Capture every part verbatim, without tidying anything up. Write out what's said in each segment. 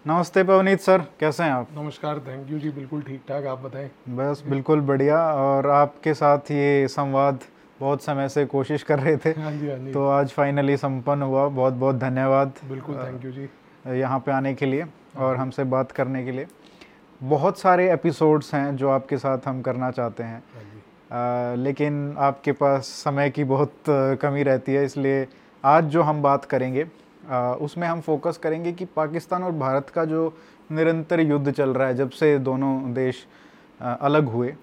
नमस्ते पवनीत सर, कैसे हैं आप? नमस्कार। थैंक यू जी, बिल्कुल ठीक ठाक। आप बताएं। बस बिल्कुल बढ़िया। और आपके साथ ये संवाद बहुत समय से कोशिश कर रहे थे, हाँ जी, हाँ जी। तो आज फाइनली संपन्न हुआ। बहुत बहुत धन्यवाद बिल्कुल, थैंक यू जी। अ, यहाँ पे आने के लिए हाँ और जी, हमसे बात करने के लिए। बहुत सारे एपिसोड्स हैं जो आपके साथ हम करना चाहते हैं, हाँ जी। अ, लेकिन आपके पास समय की बहुत अ, कमी रहती है, इसलिए आज जो हम बात करेंगे अ, उसमें हम फोकस करेंगे कि पाकिस्तान और भारत का जो निरंतर युद्ध चल रहा है जब से दोनों देश अ, अलग हुए,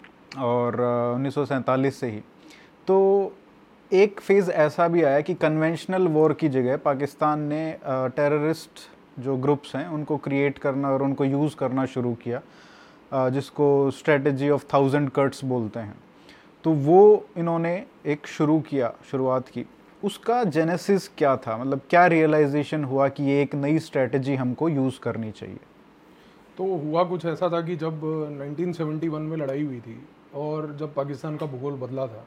और उन्नीस सौ सैंतालीस से ही। तो एक फेज़ ऐसा भी आया कि कन्वेंशनल वॉर की जगह पाकिस्तान ने टेररिस्ट जो ग्रुप्स हैं उनको क्रिएट करना और उनको यूज़ करना शुरू किया, अ, जिसको स्ट्रेटजी ऑफ थाउजेंड कट्स बोलते हैं। तो वो इन्होंने एक शुरू किया, शुरुआत की। उसका जेनेसिस क्या था, मतलब क्या रियलाइजेशन हुआ कि ये एक नई स्ट्रेटजी हमको यूज़ करनी चाहिए? तो हुआ कुछ ऐसा था कि जब नाइनटीन सेवेंटी वन में लड़ाई हुई थी और जब पाकिस्तान का भूगोल बदला था,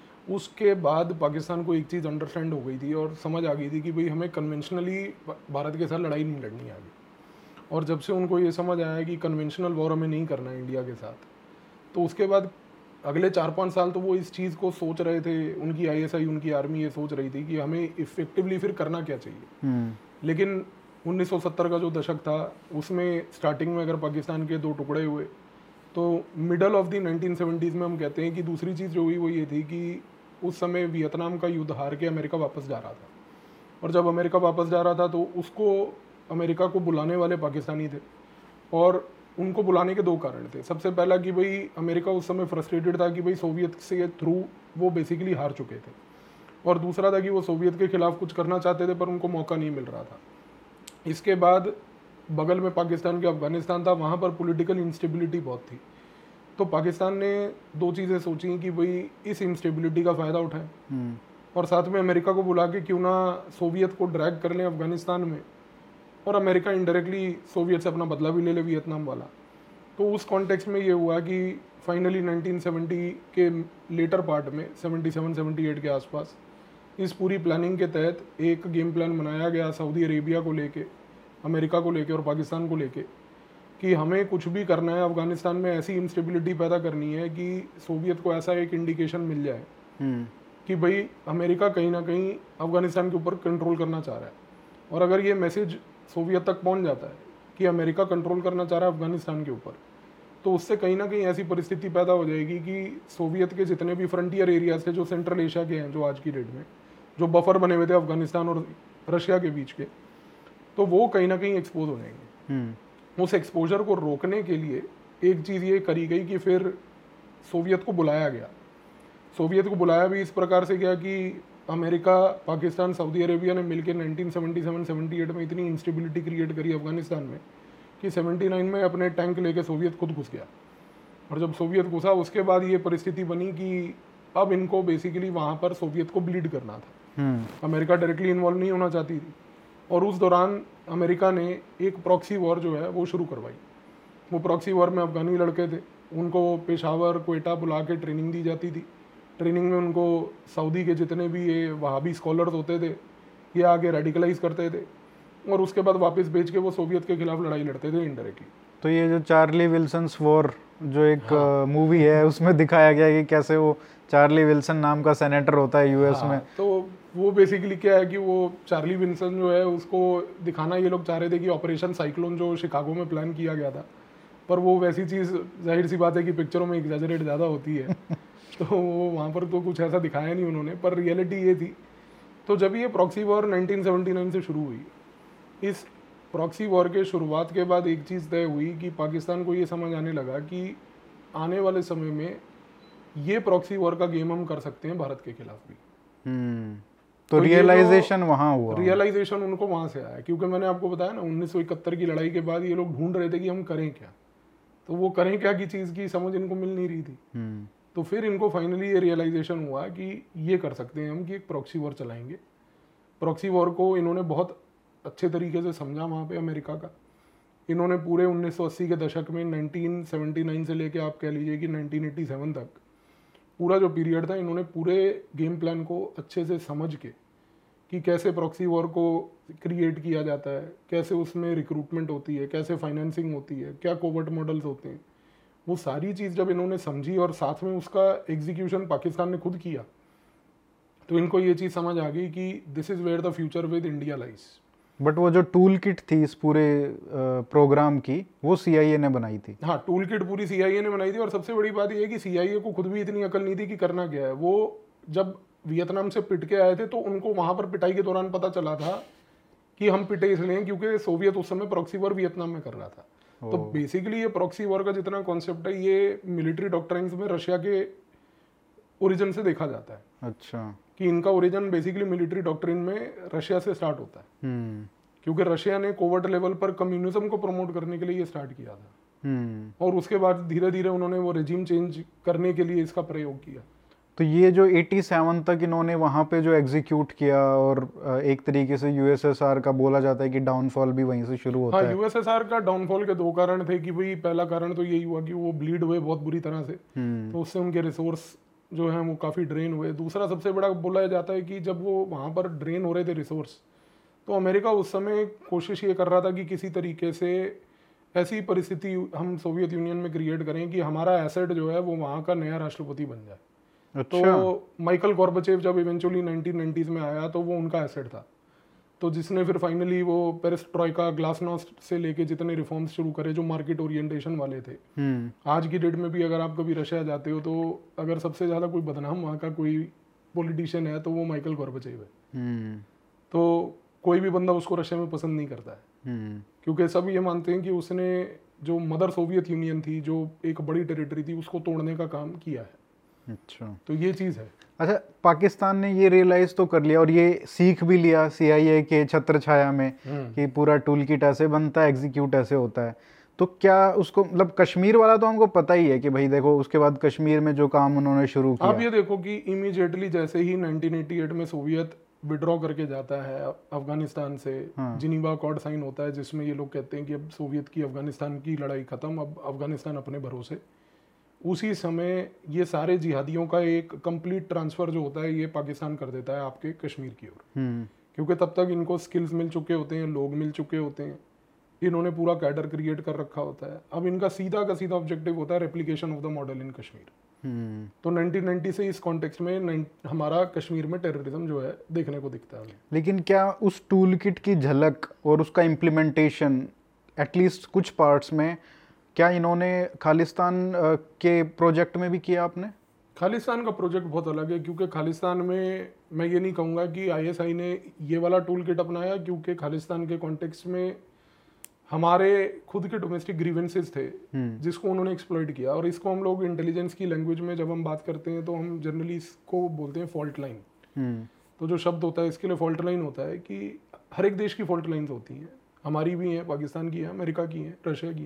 उसके बाद पाकिस्तान को एक चीज़ अंडरस्टैंड हो गई थी और समझ आ गई थी कि भाई हमें कन्वेंशनली भारत के साथ लड़ाई नहीं लड़नी आगे। और जब से उनको ये समझ आया कि कन्वेंशनल वॉर हमें नहीं करना है इंडिया के साथ, तो उसके बाद अगले चार पाँच साल तो वो इस चीज़ को सोच रहे थे। उनकी आईएसआई, उनकी आर्मी ये सोच रही थी कि हमें इफेक्टिवली फिर करना क्या चाहिए। हम्म। लेकिन उन्नीस सौ सत्तर का जो दशक था, उसमें स्टार्टिंग में अगर पाकिस्तान के दो टुकड़े हुए, तो middle of the nineteen seventies में हम कहते हैं कि दूसरी चीज़ जो हुई वो ये थी कि उस समय वियतनाम का युद्ध हार के अमेरिका वापस जा रहा था। और जब अमेरिका वापस जा रहा था तो उसको, अमेरिका को बुलाने वाले पाकिस्तानी थे। और उनको बुलाने के दो कारण थे। सबसे पहला कि भाई अमेरिका उस समय फ्रस्ट्रेटेड था कि भाई सोवियत से थ्रू वो बेसिकली हार चुके थे। और दूसरा था कि वो सोवियत के खिलाफ कुछ करना चाहते थे पर उनको मौका नहीं मिल रहा था। इसके बाद बगल में पाकिस्तान के अफगानिस्तान था, वहाँ पर पॉलिटिकल इंस्टेबिलिटी बहुत थी। तो पाकिस्तान ने दो चीज़ें सोची कि भाई इस इंस्टेबिलिटी का फ़ायदा उठाएं हम्म। और साथ में अमेरिका को बुला के क्यों ना सोवियत को ड्रैग कर लें अफगानिस्तान में, और अमेरिका इनडायरेक्टली सोवियत से अपना बदला भी ले ले वियतनाम वाला। तो उस कॉन्टेक्स्ट में ये हुआ कि फाइनली नाइनटीन सेवेंटी के लेटर पार्ट में सेवेंटी सेवन सेवेंटी एट के आसपास इस पूरी प्लानिंग के तहत एक गेम प्लान बनाया गया सऊदी अरेबिया को लेके, अमेरिका को लेके और पाकिस्तान को लेके, कि हमें कुछ भी करना है अफगानिस्तान में, ऐसी इंस्टेबिलिटी पैदा करनी है कि सोवियत को ऐसा एक इंडिकेशन मिल जाए हम्म। कि भाई अमेरिका कहीं ना कहीं अफगानिस्तान के ऊपर कंट्रोल करना चाह रहा है। और अगर ये मैसेज सोवियत तक पहुंच जाता है कि अमेरिका कंट्रोल करना चाह रहा है अफगानिस्तान के ऊपर, तो उससे कहीं ना कहीं ऐसी परिस्थिति पैदा हो जाएगी कि सोवियत के जितने भी फ्रंटियर एरियाज थे जो सेंट्रल एशिया के हैं, जो आज की डेट में जो बफर बने हुए थे अफगानिस्तान और रशिया के बीच के, तो वो कहीं ना कहीं एक्सपोज हो जाएंगे। हम्म। उस एक्सपोजर को रोकने के लिए एक चीज़ ये करी गई कि फिर सोवियत को बुलाया गया। सोवियत को बुलाया भी इस प्रकार से गया कि अमेरिका, पाकिस्तान, सऊदी अरेबिया ने मिलकर nineteen seventy seven seventy eight में इतनी इंस्टेबिलिटी क्रिएट करी अफगानिस्तान में कि सेवेंटी नाइन में अपने टैंक लेके सोवियत खुद घुस गया। और जब सोवियत घुसा उसके बाद ये परिस्थिति बनी कि अब इनको बेसिकली वहाँ पर सोवियत को ब्लीड करना था। हम्म। अमेरिका डायरेक्टली इन्वॉल्व नहीं होना चाहती थी। और उस दौरान अमेरिका ने एक प्रॉक्सी वॉर जो है वो शुरू करवाई। वो प्रॉक्सी वॉर में अफगानी लड़के थे, उनको पेशावर, क्वेटा बुला के ट्रेनिंग दी जाती थी। ट्रेनिंग में उनको सऊदी के जितने भी ये वहाबी स्कॉलर्स होते थे ये आगे रेडिकलाइज करते थे और उसके बाद वापस भेज के वो सोवियत के खिलाफ लड़ाई लड़ते थे इनडायरेक्टली। तो ये जो चार्ली विल्सन्स वॉर जो एक हाँ। मूवी है उसमें दिखाया गया है कि कैसे वो चार्ली विल्सन नाम का सेनेटर होता है यूएस हाँ, में। तो वो बेसिकली क्या है कि वो चार्ली विल्सन जो है उसको दिखाना ये लोग चाह रहे थे कि ऑपरेशन साइक्लोन जो शिकागो में प्लान किया गया था, पर वो वैसी चीज़, जाहिर सी बात है कि पिक्चरों में एग्जैजरेट ज़्यादा होती है तो वो वहाँ पर तो कुछ ऐसा दिखाया नहीं उन्होंने, पर रियलिटी ये थी। तो जब ये proxy war nineteen seventy nine से शुरू हुई, इस प्रॉक्सी वॉर के शुरुआत के बाद एक चीज़ तय हुई कि पाकिस्तान को ये समझ आने लगा कि आने वाले समय में ये प्रॉक्सी वॉर का गेम हम कर सकते हैं भारत के खिलाफ भी। हम्म। तो, तो रियलाइजेशन वहाँ हुआ। रियलाइजेशन उनको वहाँ से आया, क्योंकि मैंने आपको बताया ना उन्नीस सौ इकहत्तर की लड़ाई के बाद ये लोग ढूंढ रहे थे कि हम करें क्या। तो वो करें क्या की चीज़ की समझ इनको मिल नहीं रही थी। हम्म। तो फिर इनको फाइनली ये रियलाइजेशन हुआ कि ये कर सकते हैं हम कि एक प्रॉक्सी वॉर चलाएंगे। प्रॉक्सी वॉर को इन्होंने बहुत अच्छे तरीके से समझा वहाँ पे अमेरिका का। इन्होंने पूरे उन्नीस सौ अस्सी के दशक में नाइनटीन सेवेंटी नाइन से लेके आप कह लीजिए कि नाइनटीन एटी सेवन तक पूरा जो पीरियड था, इन्होंने पूरे गेम प्लान को अच्छे से समझ के कि कैसे प्रॉक्सी वॉर को क्रिएट किया जाता है, कैसे उसमें रिक्रूटमेंट होती है, कैसे फाइनेंसिंग होती है, क्या कोवर्ट मॉडल्स होते हैं, वो सारी चीज़ जब इन्होंने समझी और साथ में उसका एग्जीक्यूशन पाकिस्तान ने खुद किया, तो इनको ये चीज़ समझ आ गई कि this is where the future with India lies. But वो जो टूल किट थी इस पूरे प्रोग्राम की, वो सीआईए ने बनाई थी। हाँ, टूल किट पूरी सीआईए ने बनाई थी, और सबसे बड़ी बात यह है कि सीआईए को खुद भी इतनी अकल नहीं थी कि करना क्या है। वो जब वियतनाम से पिट के आए थे तो उनको वहां पर पिटाई के दौरान पता चला था कि हम पिटे इसलिए क्योंकि सोवियत उस समय प्रॉक्सी वॉर वियतनाम में कर रहा था। तो बेसिकली ये प्रॉक्सी वॉर का जितना कॉन्सेप्ट है ये मिलिट्री डॉक्ट्राइन्स में रशिया के ओरिजिन से देखा जाता है। अच्छा, कि इनका ओरिजिन बेसिकली मिलिट्री डॉक्ट्रिन में रशिया से स्टार्ट होता है, क्योंकि रशिया ने कोवर्ट लेवल पर कम्युनिज्म को प्रमोट करने के लिए ये स्टार्ट किया था, और उसके बाद धीरे धीरे उन्होंने वो रेजिम चेंज करने के लिए इसका प्रयोग किया। तो ये जो सत्तासी तक इन्होंने वहाँ पे जो एग्जीक्यूट किया, और एक तरीके से यूएसएसआर का बोला जाता है कि डाउनफॉल भी वहीं से शुरू होता हाँ, है। यूएसएसआर का डाउनफॉल के दो कारण थे कि भाई पहला कारण तो यही हुआ कि वो ब्लीड हुए बहुत बुरी तरह से, तो उससे उनके रिसोर्स जो है वो काफ़ी ड्रेन हुए। दूसरा सबसे बड़ा बोला जाता है कि जब वो वहाँ पर ड्रेन हो रहे थे रिसोर्स, तो अमेरिका उस समय कोशिश ये कर रहा था कि किसी तरीके से ऐसी परिस्थिति हम सोवियत यूनियन में क्रिएट करें कि हमारा एसेट जो है वो वहाँ का नया राष्ट्रपति बन जाए। अच्छा। तो माइकल गॉर्बाचेव जब इवेंचुअली नाइनटीन नाइंटीज़ में आया तो वो उनका एसेट था, तो जिसने फिर फाइनली वो पेरिस्ट्रॉइका, ग्लासनोस्ट से लेके जितने रिफॉर्म्स शुरू करे जो मार्केट ओरिएंटेशन वाले थे। आज की डेट में भी अगर आप कभी रशिया जाते हो तो अगर सबसे ज़्यादा कोई बदनाम वहाँ का कोई पॉलिटिशियन है तो वो माइकल गॉर्बाचेव है। तो कोई भी बंदा उसको रशिया में पसंद नहीं करता है, क्योंकि सब ये मानते हैं कि उसने जो मदर सोवियत यूनियन थी, जो एक बड़ी टेरिटरी थी, उसको तोड़ने का काम किया है। अच्छा, तो ये चीज़ है। अच्छा, पाकिस्तान ने ये रियलाइज तो कर लिया और ये सीख भी लिया सीआईए के छत्र छाया में कि पूरा टूल किट ऐसे बनता है, एग्जीक्यूट ऐसे होता है। तो क्या उसको, मतलब कश्मीर वाला तो हमको पता ही है कि भाई देखो उसके बाद कश्मीर में जो काम उन्होंने शुरू किया। आप ये देखो कि इमीडिएटली जैसे ही नाइनटीन एटी एट में सोवियत विड्रॉ करके जाता है अफगानिस्तान से, हाँ। जिनीवा अकॉर्ड साइन होता है जिसमें ये लोग कहते हैं कि अब सोवियत की अफगानिस्तान की लड़ाई खत्म, अब अफगानिस्तान अपने भरोसे। उसी समय ये सारे जिहादियों का एक कंप्लीट ट्रांसफर जो होता है ये पाकिस्तान कर देता है आपके कश्मीर की ओर, क्योंकि तब तक इनको स्किल्स मिल चुके होते हैं, लोग मिल चुके होते हैं, इन्होंने पूरा कैडर क्रिएट कर रखा होता है। अब इनका सीधा का सीधा ऑब्जेक्टिव होता है replication of the model in Kashmir. तो नाइनटीन नाइंटी से इस कॉन्टेक्स्ट में हमारा कश्मीर में टेररिज्म जो है देखने को दिखता है। लेकिन क्या उस टूल किट की झलक और उसका इम्प्लीमेंटेशन एटलीस्ट कुछ पार्ट्स में क्या इन्होंने खालिस्तान के प्रोजेक्ट में भी किया? आपने खालिस्तान का प्रोजेक्ट बहुत अलग है, क्योंकि खालिस्तान में मैं ये नहीं कहूँगा कि आईएसआई ने ये वाला टूल किट अपनाया, क्योंकि खालिस्तान के कॉन्टेक्स्ट में हमारे खुद के डोमेस्टिक ग्रीवेंसेस थे जिसको उन्होंने एक्सप्लॉइट किया। और इसको हम लोग इंटेलिजेंस की लैंग्वेज में जब हम बात करते हैं तो हम जनरली इसको बोलते हैं फॉल्ट लाइन। तो जो शब्द होता है इसके लिए फॉल्ट लाइन होता है कि हर एक देश की फॉल्ट लाइन्स होती हैं, हमारी भी हैं, पाकिस्तान की है, अमेरिका की है, रशिया की है।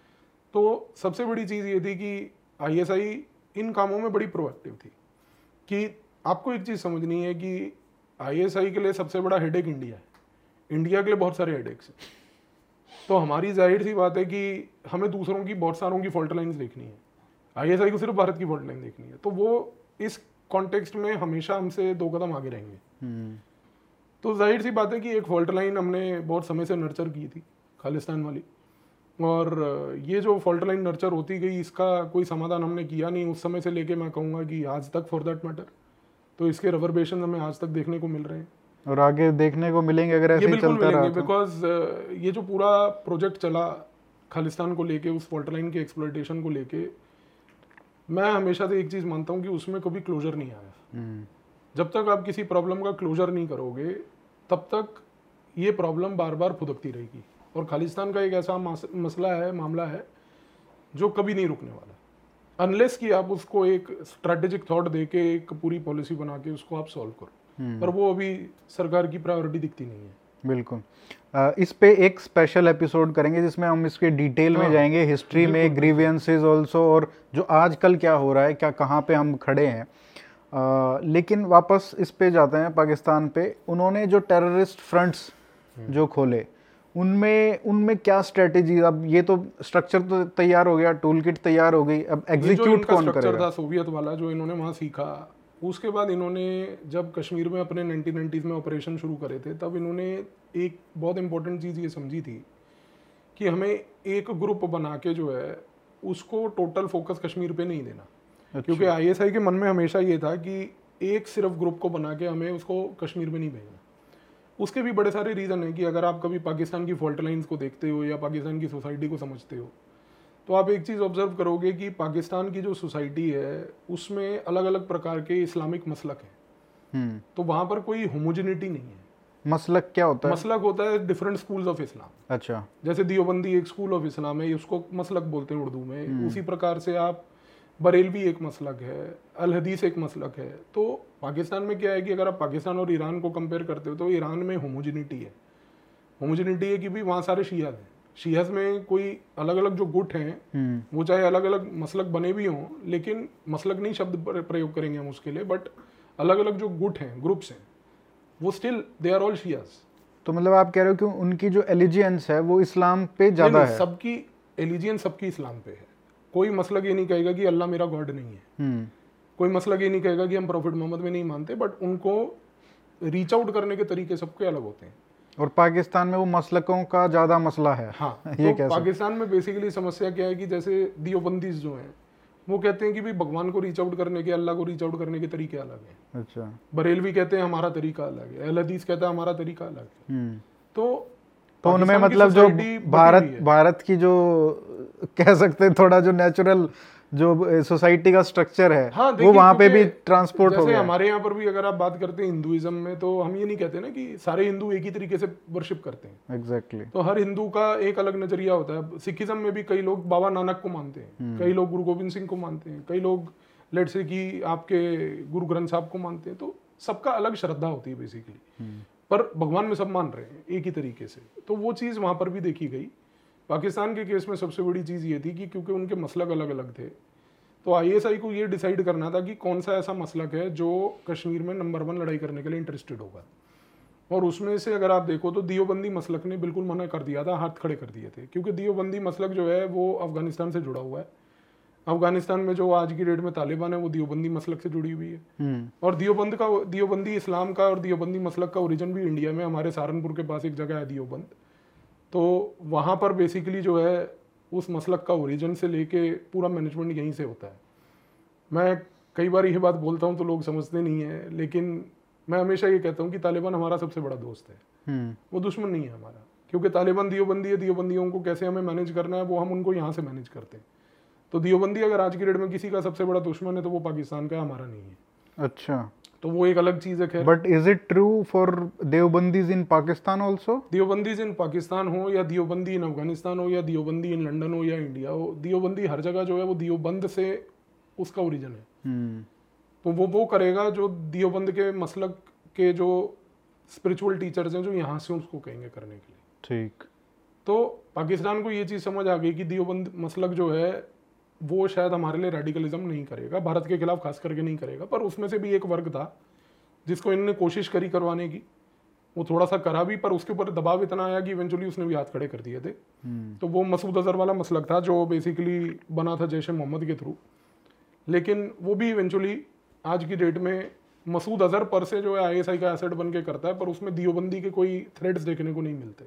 तो सबसे बड़ी चीज़ ये थी कि आईएसआई इन कामों में बड़ी प्रोएक्टिव थी। कि आपको एक चीज़ समझनी है कि आईएसआई के लिए सबसे बड़ा हेडेक इंडिया है, इंडिया के लिए बहुत सारे हेडेक्स हैं। तो हमारी जाहिर सी बात है कि हमें दूसरों की बहुत सारों की फॉल्ट लाइन्स देखनी है, आईएसआई को सिर्फ भारत की फॉल्ट लाइन देखनी है। तो वो इस कॉन्टेक्स्ट में हमेशा हमसे दो कदम आगे रहेंगे। तो जाहिर सी बात है कि एक फॉल्ट लाइन हमने बहुत समय से नर्चर की थी, खालिस्तान वाली, और ये जो फॉल्ट लाइन नर्चर होती गई इसका कोई समाधान हमने किया नहीं उस समय से लेके मैं कहूँगा कि आज तक फॉर दैट मैटर। तो इसके रिवर्बरेशन हमें आज तक देखने को मिल रहे हैं और आगे देखने को मिलेंगे अगर ऐसे ही चलता रहा। बिकॉज ये जो पूरा प्रोजेक्ट चला खालिस्तान को लेके, उस फॉल्ट लाइन के एक्सप्लॉइटेशन को लेके, मैं हमेशा से एक चीज़ मानता हूँ कि उसमें कभी क्लोजर नहीं आया। जब तक आप किसी प्रॉब्लम का क्लोजर नहीं करोगे तब तक ये प्रॉब्लम बार बार फुदकती रहेगी। और खालिस्तान का एक ऐसा मसला है, मामला है जो कभी नहीं रुकने वाला, अनलेस कि आप उसको एक स्ट्रैटेजिक थॉट देके एक पूरी पॉलिसी बना के उसको आप सॉल्व करो। पर वो अभी सरकार की प्रायोरिटी दिखती नहीं है। बिल्कुल, आ, इस पे एक स्पेशल एपिसोड करेंगे जिसमें हम इसके डिटेल में जाएंगे, हिस्ट्री में, ग्रीवियंसेस ऑल्सो, और जो आजकल क्या हो रहा है, क्या कहाँ पे हम खड़े हैं। आ, लेकिन वापस इस पे जाते हैं पाकिस्तान पे। उन्होंने जो टेररिस्ट फ्रंट्स जो खोले उनमें उनमें क्या स्ट्रेटेजी, अब ये तो स्ट्रक्चर तो तैयार हो गया, टूल किट तैयार हो गई, अब एग्जीक्यूट कौन करेगा? था सोवियत वाला जो इन्होंने वहाँ सीखा उसके बाद इन्होंने जब कश्मीर में अपने नाइनटीन नाइंटीज़ में ऑपरेशन शुरू करे थे, तब इन्होंने एक बहुत इंपॉर्टेंट चीज़ ये समझी थी कि हमें एक ग्रुप बना के जो है उसको टोटल फोकस कश्मीर पे नहीं देना। अच्छा। क्योंकि आईएसआई के मन में हमेशा ये था कि एक सिर्फ ग्रुप को बना के हमें उसको कश्मीर में नहीं भेजना। उसके भी बड़े सारे रीज़न हैं कि अगर आप कभी पाकिस्तान की फॉल्ट लाइन्स को देखते हो या पाकिस्तान की सोसाइटी को समझते हो, तो आप एक चीज़ ऑब्जर्व करोगे कि पाकिस्तान की जो सोसाइटी है उसमें अलग अलग प्रकार के इस्लामिक मसलक हैं। तो वहाँ पर कोई होमोजेनिटी नहीं है। मसलक क्या होता है? मसलक होता है डिफरेंट स्कूल्स ऑफ इस्लाम। अच्छा। जैसे दियोबंदी एक स्कूल ऑफ इस्लाम है, उसको मसलक बोलते हैं उर्दू में। उसी प्रकार से आप बरेलवी एक मसलक है, अल हदीस एक मसलक है। तो पाकिस्तान में क्या है कि अगर आप पाकिस्तान और ईरान को कंपेयर करते हो तो ईरान में होमोजेनिटी है। होमोजेनिटी है कि भी वहाँ सारे शियाज हैं। शियाज में कोई अलग अलग जो गुट हैं वो चाहे अलग अलग मसलक बने भी हों, लेकिन मसलक नहीं शब्द प्रयोग करेंगे हम उसके लिए, बट अलग अलग जो गुट हैं, ग्रुप्स हैं, वो still they are all Shias. तो मतलब आप कह रहे हो कि उनकी जो एलिजियंस है वो इस्लाम पे ज्यादा है? सबकी एलिजियंस सबकी इस्लाम पे है। कोई मसलक ये नहीं कहेगा कि अल्लाह मेरा गॉड नहीं है। कोई मसलक ये नहीं कहेगा कि हम प्रॉफिट मोहम्मद में नहीं मानते, बट उनको रीच आउट करने के तरीके सबके अलग होते हैं। और पाकिस्तान में वो मसलकों का ज्यादा मसला है। हाँ, ये तो पाकिस्तान में बेसिकली समस्या क्या है कि जैसे दियोबंदीज जो हैं वो कहते हैं कि भाई भगवान को रीच आउट करने के, अल्लाह को रीच आउट करने के तरीके अलग हैं। अच्छा। बरेलवी कहते हैं हमारा तरीका अलग है, अहल हदीस कहता है हमारा तरीका अलग है। तो तो उनमें मतलब जो भारत भारत की जो कह सकते हैं थोड़ा जो नेचुरल जो सोसाइटी का स्ट्रक्चर है, हाँ, वो वहाँ पे भी ट्रांसपोर्ट हो गया। हमारे यहाँ पर भी अगर आप बात करते हैं हिंदुइज्म में, तो हम ये नहीं कहते ना कि सारे हिंदू एक ही तरीके से वर्शिप करते हैं। Exactly exactly. तो हर हिंदू का एक अलग नजरिया होता है। सिखिज्म में भी कई लोग बाबा नानक को मानते हैं, कई लोग गुरु गोविंद सिंह को मानते हैं, कई लोग लेट से कि आपके गुरु ग्रंथ साहब को मानते हैं। तो सबका अलग श्रद्धा होती है बेसिकली, पर भगवान में सब मान रहे हैं एक ही तरीके से। तो वो चीज़ वहाँ पर भी देखी गई। पाकिस्तान के केस में सबसे बड़ी चीज़ ये थी कि क्योंकि उनके मसलक अलग अलग थे, तो आईएसआई को ये डिसाइड करना था कि कौन सा ऐसा मसलक है जो कश्मीर में नंबर वन लड़ाई करने के लिए इंटरेस्टेड होगा। और उसमें से अगर आप देखो तो दियोबंदी मसलक ने बिल्कुल मना कर दिया था, हाथ खड़े कर दिए थे, क्योंकि दियोबंदी मसलक जो है वो अफगानिस्तान से जुड़ा हुआ है। अफगानिस्तान में जो आज की डेट में तालिबान है वो दियोबंदी मसलक से जुड़ी हुई है। और दियोबंद का दियोबंदी इस्लाम का और दियोबंदी मसलक का ओरिजिन भी इंडिया में, हमारे सहारनपुर के पास एक जगह है दियोबंद। तो वहाँ पर बेसिकली जो है उस मसलक का ओरिजिन से लेके पूरा मैनेजमेंट यहीं से होता है। मैं कई बार ये बात बोलता हूँ तो लोग समझते नहीं है, लेकिन मैं हमेशा ये कहता हूँ कि तालिबान हमारा सबसे बड़ा दोस्त है, वो दुश्मन नहीं है हमारा। क्योंकि तालिबान दियोबंदी है, दियोबंदियों को कैसे हमें मैनेज करना है वो हम उनको यहाँ से मैनेज करते हैं। तो दियोबंदी अगर आज की डेट में किसी का सबसे बड़ा दुश्मन है तो वो पाकिस्तान का, हमारा नहीं है। अच्छा, तो वो एक अलग चीज़ है। खैर, but is it true for Deobandis in Pakistan also? Deobandis in Pakistan हो या दियोबंदी इन अफगानिस्तान हो या दियोबंदी इन लंदन हो या इंडिया हो, दियोबंदी हर जगह जो है वो दियोबंद से उसका ओरिजिन है। तो वो वो करेगा जो दियोबंद के मसलक के जो स्पिरिचुअल टीचर्स हैं जो यहाँ से उसको कहेंगे करने के लिए। ठीक। तो पाकिस्तान को ये चीज़ समझ आ गई कि दियोबंद मसलक जो है वो शायद हमारे लिए रेडिकलिज्म नहीं करेगा, भारत के खिलाफ खास करके नहीं करेगा। पर उसमें से भी एक वर्ग था जिसको इन्होंने कोशिश करी करवाने की, वो थोड़ा सा करा भी, पर उसके ऊपर दबाव इतना आया कि इवेंचुअली उसने भी हाथ खड़े कर दिए थे। तो वो मसूद अजहर वाला मसलक था जो बेसिकली बना था जैश ए मोहम्मद के थ्रू, लेकिन वो भी इवेंचुअली आज की डेट में मसूद अजहर पर से जो है आईएसआई का एसेट बन के करता है, पर उसमें दियोबंदी के कोई थ्रेड्स देखने को नहीं मिलते।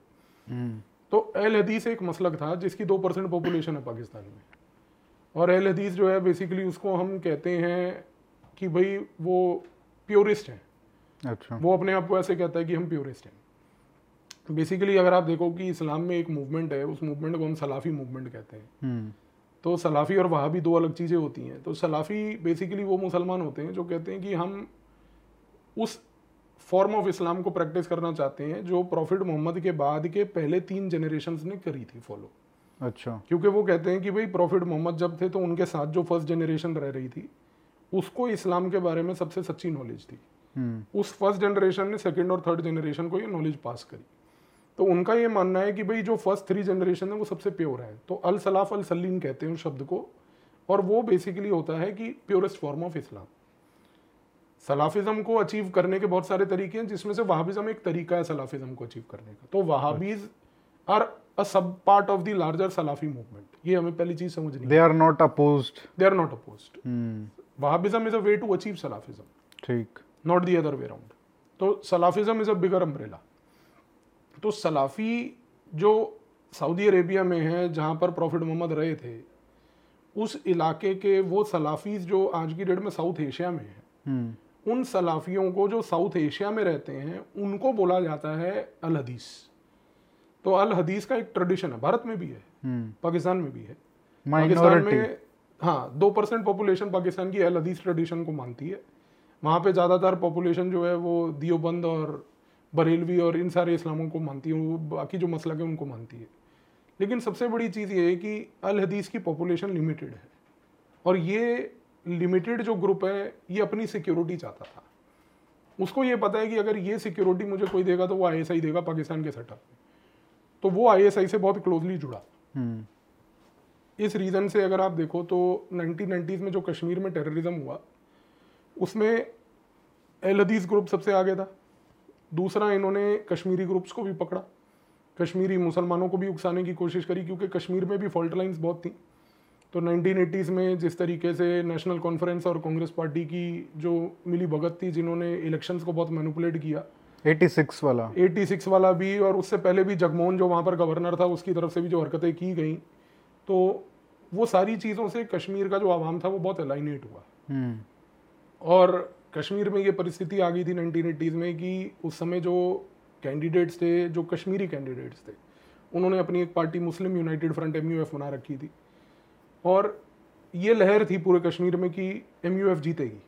तो अहल हदीस एक मसलक था जिसकी दो परसेंट पॉपुलेशन है पाकिस्तान में, और अहल हदीस जो है बेसिकली उसको हम कहते हैं कि भाई वो प्योरिस्ट हैं। अच्छा। वो अपने आप को ऐसे कहता है कि हम प्योरिस्ट हैं। बेसिकली अगर आप देखो कि इस्लाम में एक मूवमेंट है, उस मूवमेंट को हम सलाफी मूवमेंट कहते हैं। तो सलाफी और वहाबी दो अलग चीज़ें होती हैं। तो सलाफी बेसिकली वो मुसलमान होते हैं जो कहते हैं कि हम उस फॉर्म ऑफ इस्लाम को प्रैक्टिस करना चाहते हैं जो प्रॉफिट मोहम्मद के बाद के पहले तीन जनरेशन्स ने करी थी फॉलो। अच्छा। क्योंकि वो कहते हैं कि भाई प्रॉफिट मोहम्मद जब थे तो उनके साथ जो फर्स्ट जनरेशन रह रही थी उसको इस्लाम के बारे में सबसे सच्ची नॉलेज थी। उस फर्स्ट जनरेशन ने सेकंड और थर्ड जनरेशन को ये नॉलेज पास करी। तो उनका ये मानना है कि भाई जो फर्स्ट थ्री जनरेशन है वो सबसे प्योर है। तो अल सलाफ अल सलीन कहते हैं उस शब्द को, और वो बेसिकली होता है कि purest form of Islam. Salafism को अचीव करने के बहुत सारे तरीके हैं, जिसमें से वहाबिज्म एक तरीका है सलाफिज्म को अचीव करने का। तो वहाबीज are a sub part of the larger Salafi movement. ये हमें पहली चीज समझनी है। They are not opposed. They are not opposed. Wahhabism is a way to achieve Salafism. ठीक, not the other way around. तो Salafism is a bigger umbrella. तो सलाफी जो सऊदी अरेबिया में है जहाँ पर प्रॉफिट मोहम्मद रहे थे, उस इलाके के वो सलाफीज जो आज की डेट में साउथ एशिया में है, हम्म, उन सलाफियों को जो साउथ एशिया में रहते हैं उनको बोला जाता है अल हदीस। तो अल हदीस का एक ट्रेडिशन है, भारत में भी है, हम्म, पाकिस्तान में भी है। पाकिस्तान माइनॉरिटी, में हाँ दो परसेंट पॉपुलेशन पाकिस्तान की अल हदीस ट्रेडिशन को मानती है। वहाँ पे ज़्यादातर पॉपुलेशन जो है वो दियोबंद और बरेलवी और इन सारे इस्लामों को मानती है, वो बाकी जो मसलक है उनको मानती है। लेकिन सबसे बड़ी चीज़ ये है कि अल हदीस की पॉपुलेशन लिमिटेड है, और ये लिमिटेड जो ग्रुप है ये अपनी सिक्योरिटी चाहता था। उसको ये पता है कि अगर ये सिक्योरिटी मुझे कोई देगा तो वो आईएसआई देगा पाकिस्तान के सेटअप में, तो वो आईएसआई से बहुत क्लोजली जुड़ा। हम्म, इस रीज़न से अगर आप देखो तो नाइनटीन नाइंटीज़ में जो कश्मीर में टेररिज्म हुआ उसमें अल हदीस ग्रुप सबसे आगे था। दूसरा, इन्होंने कश्मीरी ग्रुप्स को भी पकड़ा, कश्मीरी मुसलमानों को भी उकसाने की कोशिश करी, क्योंकि कश्मीर में भी फॉल्ट लाइंस बहुत थी। तो नाइनटीन एटीज़ में जिस तरीके से नेशनल कॉन्फ्रेंस और कांग्रेस पार्टी की जो मिली भगत थी, जिन्होंने इलेक्शंस को बहुत मैनिपुलेट किया, छियासी वाला, छियासी वाला भी, और उससे पहले भी जगमोहन जो वहाँ पर गवर्नर था उसकी तरफ से भी जो हरकतें की गई, तो वो सारी चीज़ों से कश्मीर का जो आवाम था वो बहुत अलाइनेट हुआ। हम्म, और कश्मीर में ये परिस्थिति आ गई थी नाइनटीन एटीज़ में कि उस समय जो कैंडिडेट्स थे, जो कश्मीरी कैंडिडेट्स थे, उन्होंने अपनी एक party Muslim United Front M U F बना रखी थी, और ये लहर थी पूरे कश्मीर में कि एम यू एफ जीतेगी।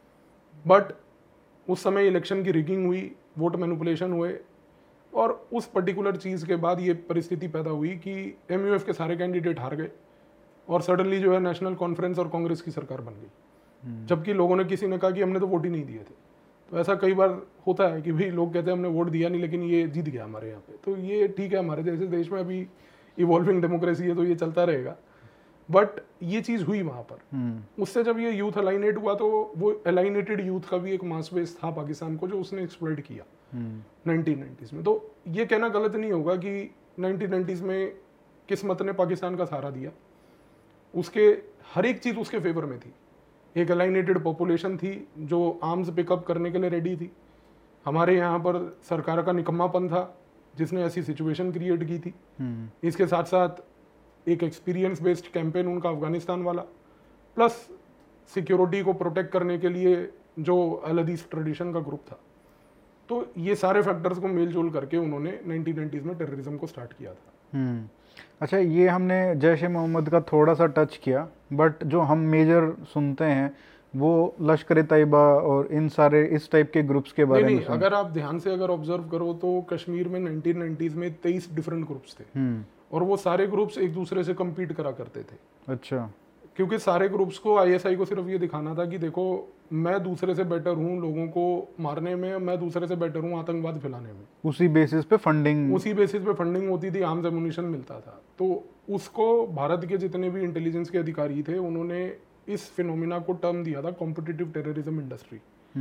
बट उस समय इलेक्शन की रिगिंग हुई, वोट मैनिपुलेशन हुए, और उस पर्टिकुलर चीज़ के बाद ये परिस्थिति पैदा हुई कि एम यू एफ के सारे कैंडिडेट हार गए, और सडनली जो है नेशनल कॉन्फ्रेंस और कांग्रेस की सरकार बन गई, जबकि लोगों ने, किसी ने कहा कि हमने तो वोट ही नहीं दिए थे। तो ऐसा कई बार होता है कि भाई लोग कहते हैं हमने वोट दिया नहीं लेकिन ये जीत गया हमारे यहाँ पे। तो ये ठीक है, हमारे जैसे देश में अभी इवॉल्विंग डेमोक्रेसी है तो ये चलता रहेगा, बट ये चीज़ हुई वहाँ पर। उससे जब ये यूथ अलाइनेट हुआ तो वो अलाइनेटेड यूथ का भी एक मास बेस था पाकिस्तान को, जो उसने एक्सप्लॉइट किया नाइनटीन नाइंटीज़ में। तो ये कहना गलत नहीं होगा कि नाइनटीन नाइंटीज़ में किस्मत ने पाकिस्तान का सहारा दिया, उसके हर एक चीज़ उसके फेवर में थी। एक अलाइनेटेड पॉपुलेशन थी जो आर्म्स पिकअप करने के लिए रेडी थी। हमारे यहाँ पर सरकार का निकम्मापन था जिसने ऐसी सिचुएशन क्रिएट की थी। इसके साथ साथ एक एक्सपीरियंस बेस्ड कैंपेन उनका अफगानिस्तान वाला, प्लस सिक्योरिटी को प्रोटेक्ट करने के लिए जो अल हदीस ट्रेडिशन का ग्रुप था। तो ये सारे फैक्टर्स को मेल जोल करके उन्होंने नाइनटीन नाइंटीज़ में टेररिज्म को स्टार्ट किया था। अच्छा, ये हमने जैश ए मोहम्मद का थोड़ा सा टच किया, बट जो हम मेजर सुनते हैं वो लश्कर तैयबा और इन सारे इस टाइप के ग्रुप्स के बारे नहीं, में। नहीं, अगर आप ध्यान से अगर ऑब्जर्व करो तो कश्मीर में नाइनटीन नाइंटीज़ में तेईस डिफरेंट ग्रुप्स थे, और वो सारे ग्रुप्स एक दूसरे से कम्पीट करा करते थे। अच्छा, क्योंकि सारे ग्रुप्स को आईएसआई को सिर्फ ये दिखाना था कि देखो मैं दूसरे से बेटर हूँ लोगों को मारने में, मैं दूसरे से बेटर हूँ आतंकवाद फैलाने में। उसी बेसिस पे फंडिंग उसी बेसिस पे फंडिंग होती थी, आर्म्स एमुनिशन मिलता था। तो उसको भारत के जितने भी इंटेलिजेंस के अधिकारी थे उन्होंने इस फिनोमिना को टर्म दिया था कॉम्पिटिटिव टेररिज्म इंडस्ट्री,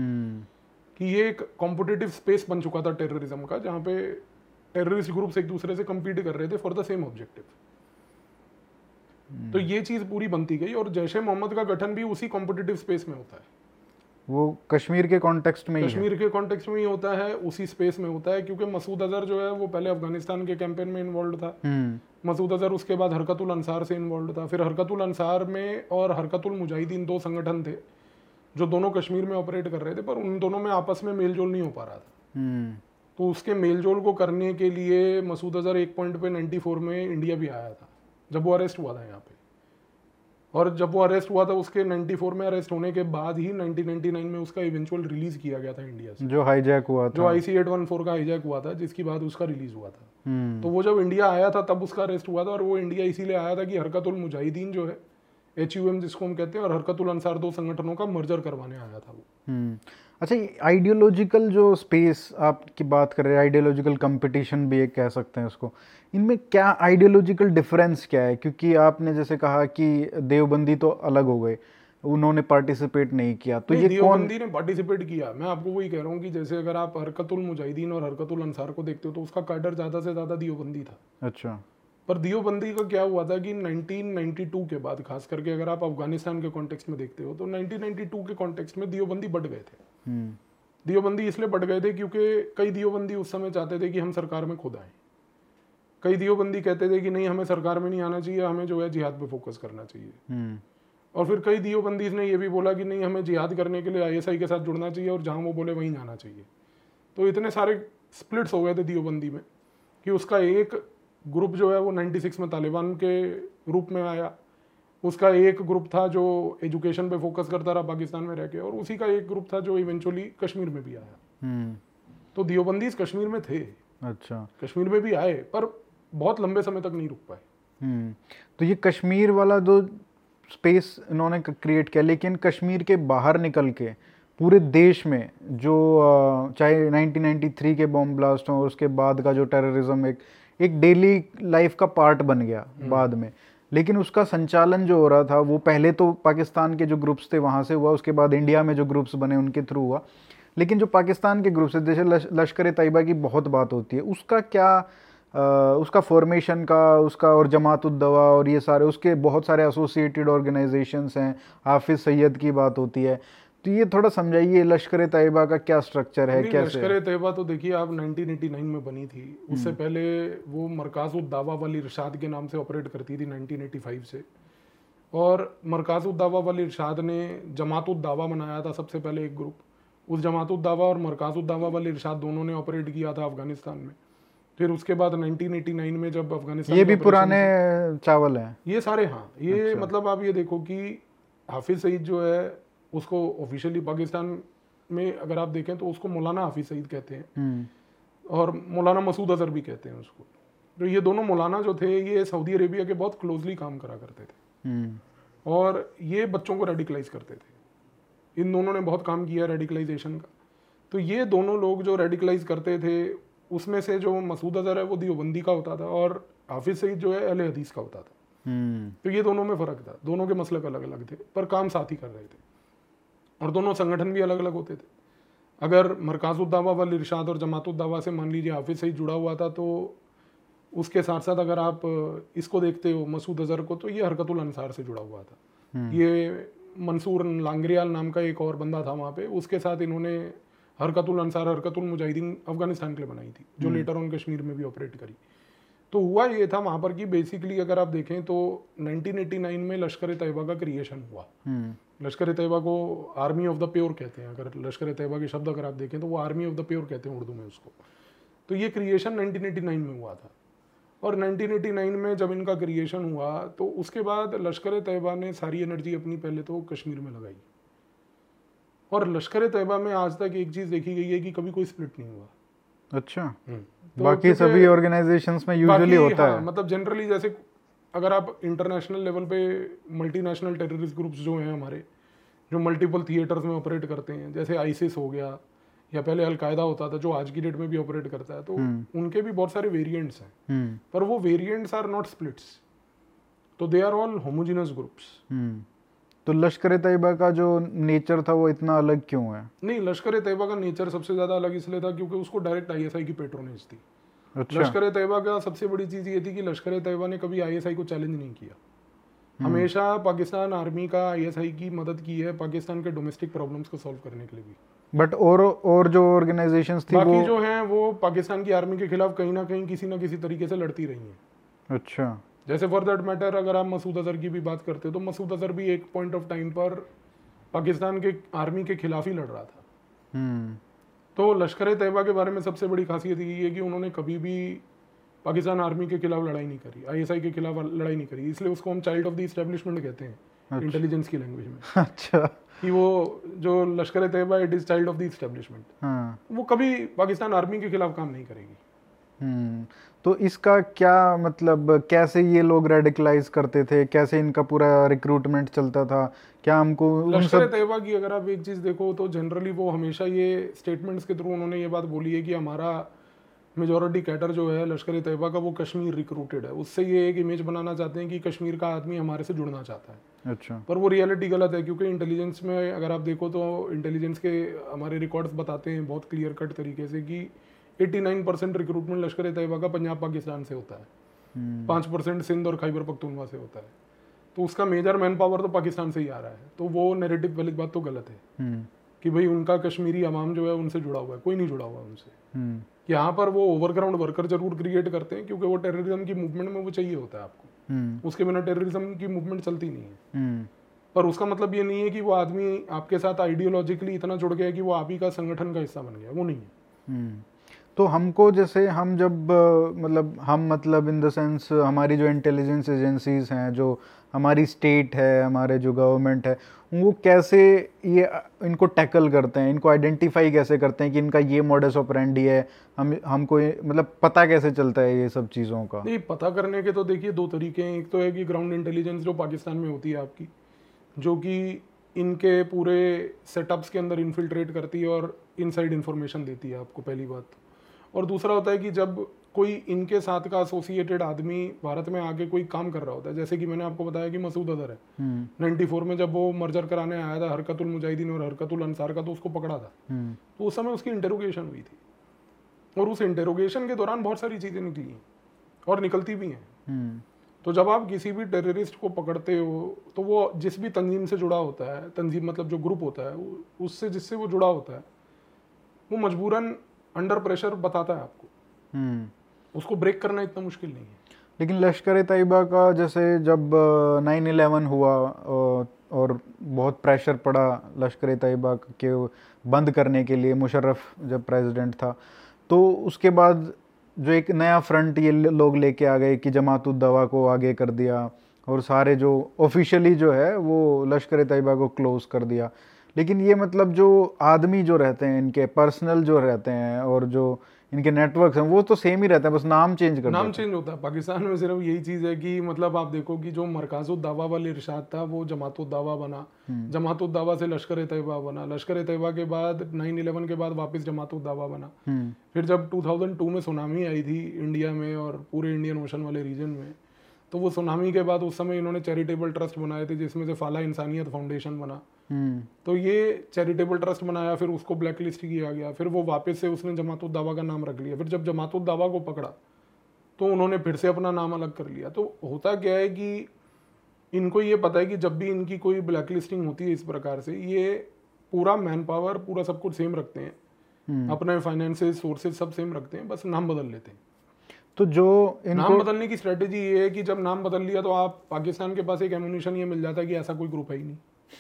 कि ये एक कॉम्पिटिटिव स्पेस बन चुका था टेररिज्म का, जहाँ पे टेररिस्ट ग्रुप्स एक दूसरे से कम्पीट कर रहे थे फॉर द सेम ऑब्जेक्टिव। तो ये चीज़ पूरी बनती गई, और जैश ए मोहम्मद का गठन भी उसी कॉम्पिटिटिव स्पेस में होता है। वो कश्मीर के कॉन्टेक्स्ट में ही कश्मीर के कॉन्टेक्स्ट में ही होता है, उसी स्पेस में होता है, क्योंकि मसूद अजहर जो है वो पहले अफगानिस्तान के कैंपेन में इन्वॉल्व था। मसूद अजहर उसके बाद हरकतुल अंसार से इन्वॉल्व था। फिर हरकतुल अंसार में और हरकतुल मुजाहिदीन दो संगठन थे जो दोनों कश्मीर में ऑपरेट कर रहे थे, पर उन दोनों में आपस में मेल जोल नहीं हो पा रहा था। तो उसके मेल जोल को करने के लिए मसूद अजहर एक पॉइंट पे नाइन्टी फोर में इंडिया भी आया था जब वो अरेस्ट हुआ था यहाँ पे, और जब वो अरेस्ट हुआ था उसके नाइन्टी फोर में अरेस्ट होने के बाद ही नाइनटीन नाइंटी नाइन में उसका इवेंचुअल रिलीज किया गया था इंडिया से, जो हाईजैक हुआ था, जो I C eight one four का हाईजैक हुआ था, जिसकी बाद उसका रिलीज हुआ था। तो वो जब इंडिया आया था तब उसका अरेस्ट हुआ था, और वो इंडिया इसीलिए आया था कि हरकतुल मुजाहिदीन जो है, एच यू एम जिसको हम कहते हैं, और हरकतुल अंसार दो संगठनों का मर्जर करवाने आया था वो। अच्छा, आइडियोलॉजिकल जो स्पेस आपकी बात कर रहे हैं, आइडियोलॉजिकल कंपटीशन भी एक कह सकते हैं उसको, इनमें क्या आइडियोलॉजिकल डिफरेंस क्या है? क्योंकि आपने जैसे कहा कि देवबंदी तो अलग हो गए, उन्होंने पार्टिसिपेट नहीं किया, तो ये देवबंदी ने पार्टिसिपेट किया। मैं आपको वही कह रहा हूँ कि जैसे अगर आप हरकतुल मुजाहिदीन और हरकतुल अंसार को देखते हो तो उसका कैडर ज़्यादा से ज़्यादा देवबंदी था। अच्छा, पर दियोबंदी का क्या हुआ था कि नाइनटीन नाइंटी टू के बाद, खास करके अगर आप अफगानिस्तान के कॉन्टेक्स्ट में देखते हो, तो नाइनटीन नाइंटी टू के कॉन्टेक्स्ट में दियोबंदी बढ़ गए थे। हम्म, दियोबंदी इसलिए बढ़ गए थे क्योंकि कई दियोबंदी उस समय चाहते थे कि हम सरकार में खुद आए। कई दियोबंदी कहते थे कि नहीं, हमें सरकार में नहीं आना चाहिए, हमें जो है जिहाद पे फोकस करना चाहिए। हम्म, और फिर कई दियोबंदी ने ये भी बोला कि नहीं, हमें जिहाद करने के लिए आईएसआई के साथ जुड़ना चाहिए और जहाँ वो बोले वहीं जाना चाहिए। तो इतने सारे स्प्लिट्स हो गए थे दियोबंदी में कि उसका एक ग्रुप जो है वो नाइन्टी सिक्स में तालिबान के रूप में आया, उसका एक ग्रुप था जो एजुकेशन पे फोकस करता रहा पाकिस्तान में रह के, और उसी का एक ग्रुप था जो इवेंचुअली कश्मीर में भी आया। हम्म, तो दियोबंदीज कश्मीर में थे, अच्छा। कश्मीर में भी आए, पर बहुत लंबे समय तक नहीं रुक पाए। हम्म, तो ये कश्मीर वाला जो स्पेस इन्होंने क्रिएट किया, लेकिन कश्मीर के बाहर निकल के पूरे देश में जो अ, चाहे नाइनटीन नाइंटी थ्री के बॉम्ब ब्लास्ट हो, उसके बाद का जो टेररिज्म एक एक डेली लाइफ का पार्ट बन गया बाद में, लेकिन उसका संचालन जो हो रहा था वो पहले तो पाकिस्तान के जो ग्रुप्स थे वहाँ से हुआ, उसके बाद इंडिया में जो ग्रुप्स बने उनके थ्रू हुआ। लेकिन जो पाकिस्तान के ग्रुप्स है, जैसे लश, लश्कर ए तैयबा की बहुत बात होती है, उसका क्या आ, उसका फॉर्मेशन का, उसका और जमात उद दवा और ये सारे उसके बहुत सारे एसोसिएटेड ऑर्गेनाइजेशंस हैं, हाफिज सैयद की बात होती है, तो ये थोड़ा समझाइए लश्कर ए तैयबा का क्या स्ट्रक्चर है, कैसे? लश्कर ए तैयबा तो देखिए आप नाइनटीन एटी नाइन में बनी थी, उससे पहले वो मरकाज उद दावा वाली इरशाद के नाम से ऑपरेट करती थी नाइनटीन एटी फाइव से। और मरकाज उद दावा वाली इरशाद ने जमात उद दावा बनाया था सबसे पहले एक ग्रुप। उस जमात उद दावा और मरकाज उद दावा वाली इरशाद दोनों ने ऑपरेट किया था अफगानिस्तान में। फिर उसके बाद नाइनटीन एटी नाइन में जब अफगानिस्तान, ये भी पुराने चावल हैं ये सारे, हाँ ये अच्छा। मतलब आप ये देखो कि हाफिज सईद जो है उसको ऑफिशियली पाकिस्तान में अगर आप देखें तो उसको मौलाना हाफिज सईद कहते हैं, और मौलाना मसूद अजहर भी कहते हैं उसको। तो ये दोनों मौलाना जो थे ये सऊदी अरेबिया के बहुत क्लोजली काम करा करते थे और ये बच्चों को रेडिकलाइज करते थे। इन दोनों ने बहुत काम किया रेडिकलाइजेशन का। तो ये दोनों लोग जो रेडिकलाइज करते थे, उसमें से जो मसूद अजहर है वो दियोबंदी का होता था और हाफिज सईद जो है अहले हदीस का होता था। तो ये दोनों में फ़र्क था, दोनों के मसलक अलग अलग थे पर काम साथ ही कर रहे थे, और दोनों संगठन भी अलग अलग होते थे। अगर मरकाजुद दावा वाल इरशाद और जमातुद दावा से मान लीजिए हाफिज सईद जुड़ा हुआ था, तो उसके साथ साथ अगर आप इसको देखते हो मसूद अजहर को, तो ये हरकतुल अंसार से जुड़ा हुआ था। ये मंसूर लांगरियाल नाम का एक और बंदा था वहाँ पे, उसके साथ इन्होंने हरकतुल अंसार हरकतुल मुजाहिदीन अफगानिस्तान के लिए बनाई थी, जो लेटर ऑन कश्मीर में भी ऑपरेट करी। तो हुआ ये था वहाँ पर कि बेसिकली अगर आप देखें तो नाइनटीन एटी नाइन में लश्कर ए तैयबा का क्रिएशन हुआ। लश्कर ए तैयबा को आर्मी ऑफ द प्योर कहते हैं। अगर लश्कर ए तैयबा के शब्द अगर आप देखें तो वो आर्मी ऑफ द प्योर कहते हैं उर्दू में उसको। तो ये क्रिएशन नाइनटीन एटी नाइन में हुआ था, और नाइनटीन एटी नाइन में जब इनका क्रिएशन हुआ तो उसके बाद लश्कर ए तैयबा ने सारी एनर्जी अपनी पहले तो कश्मीर में लगाई। और लश्कर ए तैयबा में आज तक एक चीज़ देखी गई है कि कभी कोई स्प्लिट नहीं हुआ। अच्छा, तो बाकी सभी ऑर्गेनाइजेशंस में यूजुअली होता हाँ, है। मतलब जनरली जैसे अगर आप इंटरनेशनल लेवल पे मल्टीनेशनल टेररिस्ट ग्रुप्स जो हैं हमारे, जो मल्टीपल थिएटर्स में ऑपरेट करते हैं, जैसे आईसिस हो गया या पहले अलकायदा होता था जो आज की डेट में भी ऑपरेट करता है, तो उनके भी बहुत सारे वेरिएंट्स हैं, पर वो वेरिएंट्स आर नॉट स्प्लिट्स, तो they are all homogeneous groups. तो लश्कर ए तैयबा का जो नेचर था वो इतना अलग क्यों है? नहीं, लश्कर ए तैयबा का नेचर सबसे ज़्यादा अलग इसलिए था क्योंकि उसको डायरेक्ट आईएसआई की पेट्रोनेज थी। अच्छा। लश्कर ए तैयबा का सबसे बड़ी चीज़ ये थी कि लश्कर ए तैयबा ने कभी आईएसआई को चैलेंज नहीं किया। हमेशा पाकिस्तान आर्मी का आईएसआई की मदद की है पाकिस्तान के डोमेस्टिक प्रॉब्लम्स को सॉल्व करने के लिए भी। बट और और जो ऑर्गेनाइजेशंस थी बाकी वो जो हैं वो पाकिस्तान की आर्मी के खिलाफ कहीं ना कहीं किसी ना किसी तरीके से लड़ती रही हैं। अच्छा, जैसे फॉर दैट मैटर अगर आप मसूद अजहर की भी बात करते हो तो मसूद अजहर भी एक पॉइंट ऑफ टाइम पर पाकिस्तान के आर्मी के खिलाफ ही लड़ रहा था। हम्म तो लश्कर ए तैयबा के बारे में सबसे बड़ी खासियत ये है कि उन्होंने कभी भी पाकिस्तान आर्मी के खिलाफ लड़ाई नहीं करी, आईएसआई के खिलाफ लड़ाई नहीं करी, इसलिए उसको हम चाइल्ड ऑफ द इस्टेब्लिशमेंट कहते हैं इंटेलिजेंस की लैंग्वेज में। अच्छा, कि वो जो Lashkar e Taiba it is child of the establishment, हाँ, वो कभी पाकिस्तान आर्मी के खिलाफ काम नहीं करेगी। हम्म तो इसका क्या मतलब, कैसे ये लोग रेडिकलाइज करते थे, कैसे इनका पूरा रिक्रूटमेंट चलता था, क्या हमको लश्कर ए तैयबा की अगर आप एक चीज़ देखो तो जनरली वो हमेशा ये स्टेटमेंट्स के थ्रू उन्होंने ये बात बोली है कि हमारा मेजॉरिटी कैडर जो है लश्कर ए तैयबा का वो कश्मीर रिक्रूटेड है। उससे ये एक इमेज बनाना चाहते हैं कि कश्मीर का आदमी हमारे से जुड़ना चाहता है। अच्छा, पर वो रियलिटी गलत है, क्योंकि इंटेलिजेंस में अगर आप देखो तो इंटेलिजेंस के हमारे रिकॉर्ड्स बताते हैं बहुत क्लियर कट तरीके से कि एटी नाइन परसेंट रिक्रूटमेंट लश्कर ए तैयबा का पंजाब पाकिस्तान से होता है। पाँच परसेंट सिंध और खैबर पख्तूनख्वा से होता है, तो उसका मेजर मैन पावर तो पाकिस्तान से ही आ रहा है। तो वो नैरेटिव वाली बात तो गलत है कि भाई उनका कश्मीरी अवाम जो है उनसे जुड़ा हुआ है, कोई नहीं जुड़ा हुआ उनसे। यहाँ पर वो ओवरग्राउंड वर्कर जरूर क्रिएट करते हैं क्योंकि वो टेररिज्म की मूवमेंट में वो चाहिए होता है आपको, उसके बिना टेररिज्म की मूवमेंट चलती नहीं है। पर उसका मतलब ये नहीं है कि वो आदमी आपके साथ आइडियोलॉजिकली इतना जुड़ गया कि वो आप ही का संगठन का हिस्सा बन गया, वो नहीं है। तो हमको जैसे हम जब मतलब हम मतलब इन द सेंस हमारी जो इंटेलिजेंस एजेंसीज हैं, जो हमारी स्टेट है, हमारे जो गवर्नमेंट है, वो कैसे ये इनको टैकल करते हैं, इनको आइडेंटिफाई कैसे करते हैं कि इनका ये मॉडस ऑपरेंडी है, हम हमको मतलब पता कैसे चलता है ये सब चीज़ों का? नहीं, पता करने के तो देखिए दो तरीके हैं। एक तो है कि ग्राउंड इंटेलिजेंस जो पाकिस्तान में होती है आपकी, जो कि इनके पूरे सेटअप्स के अंदर इन्फिल्ट्रेट करती है और इनसाइड इन्फॉर्मेशन देती है आपको, पहली बात। और दूसरा होता है कि जब कोई इनके साथ का एसोसिएटेड आदमी भारत में आके कोई काम कर रहा होता है, जैसे कि मैंने आपको बताया कि मसूद अजहर है, नाइन्टी फोर में जब वो मर्जर कराने आया था हरकतुल मुजाहिदीन और हरकतुल अंसार का, तो उसको पकड़ा था। तो उस समय उसकी इंटेरोगेशन हुई थी और उस इंटेरोगेशन के दौरान बहुत सारी चीज़ें निकली और निकलती भी हैं। तो जब आप किसी भी टेररिस्ट को पकड़ते हो तो वो जिस भी तंजीम से जुड़ा होता है, तंजीम मतलब जो ग्रुप होता है, उससे जिससे वो जुड़ा होता है, वो मजबूरन अंडर प्रेशर बताता है आपको। उसको ब्रेक करना इतना मुश्किल नहीं है। लेकिन लश्कर ए तैयबा का जैसे जब नाइन इलेवन हुआ और बहुत प्रेशर पड़ा लश्कर ए तैयबा के बंद करने के लिए, मुशर्रफ जब प्रेसिडेंट था, तो उसके बाद जो एक नया फ्रंट ये लोग लेके आ गए कि जमात उद दवा को आगे कर दिया और सारे जो ऑफिशियली जो है वो लश्कर ए तैयबा को क्लोज कर दिया। लेकिन ये मतलब जो आदमी जो रहते हैं इनके पर्सनल जो रहते हैं और जो इनके नेटवर्क्स हैं वो तो सेम ही रहते हैं, बस नाम चेंज कर नाम चेंज होता है। पाकिस्तान में सिर्फ यही चीज़ है कि मतलब आप देखो कि जो मरकाजुद दावा वाले इरशाद था वो जमातुद दावा बना, जमातुद दावा से लश्कर ए तैयबा बना, लश्कर ए तैयबा के बाद नाइन इलेवन के बाद वापस जमातुद दावा बना। फिर जब टू थाउजेंड टू में सुनामी आई थी इंडिया में और पूरे इंडियन ओशन वाले रीजन में, तो वो सुनामी के बाद उस समय इन्होंने चैरिटेबल ट्रस्ट बनाए थे जिसमें से फाला इंसानियत फाउंडेशन बना। तो ये चैरिटेबल ट्रस्ट बनाया, फिर उसको ब्लैक लिस्ट किया गया, फिर वो वापस से उसने जमातुद दावा का नाम रख लिया। फिर जब जमातुद दावा को पकड़ा तो उन्होंने फिर से अपना नाम अलग कर लिया। तो होता क्या है कि इनको ये पता है कि जब भी इनकी कोई ब्लैक लिस्टिंग होती है इस प्रकार से, ये पूरा मैन पावर पूरा सब कुछ सेम रखते हैं, अपने फाइनेंसेस सोर्सेज सब सेम रखते हैं, बस नाम बदल लेते हैं। तो जो इनको नाम बदलने की स्ट्रेटेजी ये है कि जब नाम बदल लिया तो आप पाकिस्तान के पास एक एमुनिशन ये मिल जाता है कि ऐसा कोई ग्रुप है ही नहीं।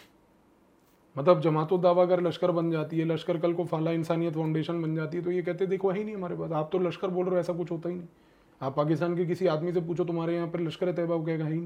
मतलब जमातुद दावा अगर लश्कर बन जाती है, लश्कर कल को फाला इंसानियत फाउंडेशन बन जाती है, तो ये कहते देखो है ही नहीं हमारे पास, आप तो लश्कर बोल रहे हो, ऐसा कुछ होता ही नहीं। आप पाकिस्तान के किसी आदमी से पूछो तुम्हारे यहाँ पर लश्कर ए तैयबा कहेगा ही नहीं।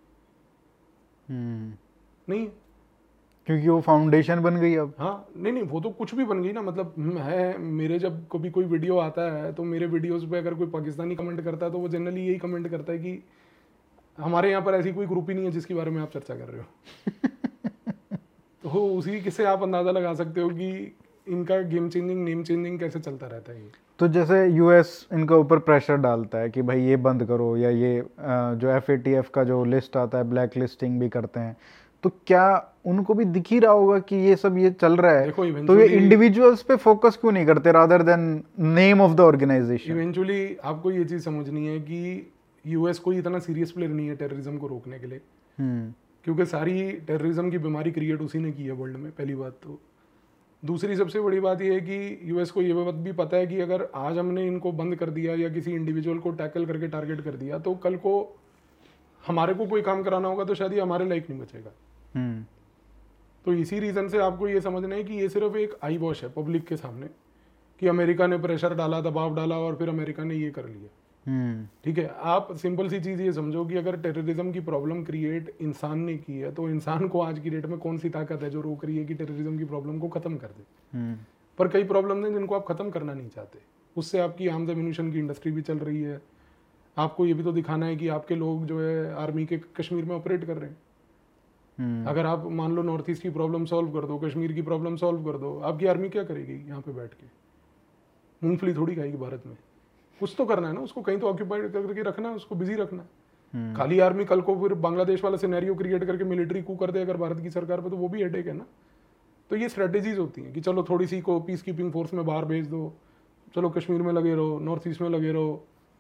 नहीं, क्योंकि वो फाउंडेशन बन गई अब। हाँ नहीं नहीं, वो तो कुछ भी बन गई ना। मतलब है, मेरे जब कभी कोई वीडियो आता है तो मेरे वीडियोस पे अगर कोई पाकिस्तानी कमेंट करता है तो वो जनरली यही कमेंट करता है कि हमारे यहाँ पर ऐसी कोई ग्रुप ही नहीं है जिसके बारे में आप चर्चा कर रहे हो। तो उसी किससे आप अंदाज़ा लगा सकते हो कि इनका गेम चेंजिंग नेम चेंजिंग कैसे चलता रहता है। तो जैसे यूएस इनके ऊपर प्रेशर डालता है कि भाई ये बंद करो, या ये जो एफ ए टी एफ का जो लिस्ट आता है ब्लैक लिस्टिंग भी करते हैं, तो क्या उनको भी दिख ही रहा होगा कि ये सब ये चल रहा है? तो ये इंडिविजुअल्स पे फोकस क्यों नहीं करते rather than name of the organisation? Eventually आपको ये चीज़ समझनी है कि यूएस कोई इतना सीरियस प्लेयर नहीं है टेररिज्म को रोकने के लिए, क्योंकि सारी टेररिज्म की बीमारी क्रिएट उसी ने की है वर्ल्ड में, पहली बात। तो दूसरी सबसे बड़ी बात यह है कि यूएस को ये बात भी पता है कि अगर आज हमने इनको बंद कर दिया या किसी इंडिविजुअल को टैकल करके टारगेट कर दिया, तो कल को हमारे को कोई काम कराना होगा तो शायद ये हमारे लायक नहीं बचेगा। तो इसी रीज़न से आपको ये समझना है कि ये सिर्फ एक आई वॉश है पब्लिक के सामने कि अमेरिका ने प्रेशर डाला, दबाव डाला और फिर अमेरिका ने ये कर लिया। ठीक है, आप सिंपल सी चीज़ ये समझो कि अगर टेररिज्म की प्रॉब्लम क्रिएट इंसान ने की है, तो इंसान को आज की डेट में कौन सी ताकत है जो रोक रही है कि टेररिज्म की प्रॉब्लम को ख़त्म कर दे। पर कई प्रॉब्लम हैं जिनको आप ख़त्म करना नहीं चाहते, उससे आपकी आर्म्स एम्यूनिशन की इंडस्ट्री भी चल रही है। आपको ये भी तो दिखाना है कि आपके लोग जो है आर्मी के कश्मीर में ऑपरेट कर रहे हैं। अगर आप मान लो नॉर्थ ईस्ट की प्रॉब्लम सॉल्व कर दो, कश्मीर की प्रॉब्लम सॉल्व कर दो, आपकी आर्मी क्या करेगी यहाँ पे बैठ के? मूंगफली थोड़ी खाएगी भारत में। कुछ तो करना है ना, उसको कहीं तो ऑक्यूपाइड करके रखना है, उसको बिजी रखना है। खाली आर्मी कल को फिर बांग्लादेश वाला सिनेरियो क्रिएट करके मिलिट्री कू कर दे अगर भारत की सरकार पे, तो वो भी हेडेक है ना। तो ये स्ट्रेटेजीज होती हैं कि चलो थोड़ी सी को पीस कीपिंग फोर्स में बाहर भेज दो, चलो कश्मीर में लगे रहो, नॉर्थ ईस्ट में लगे रहो,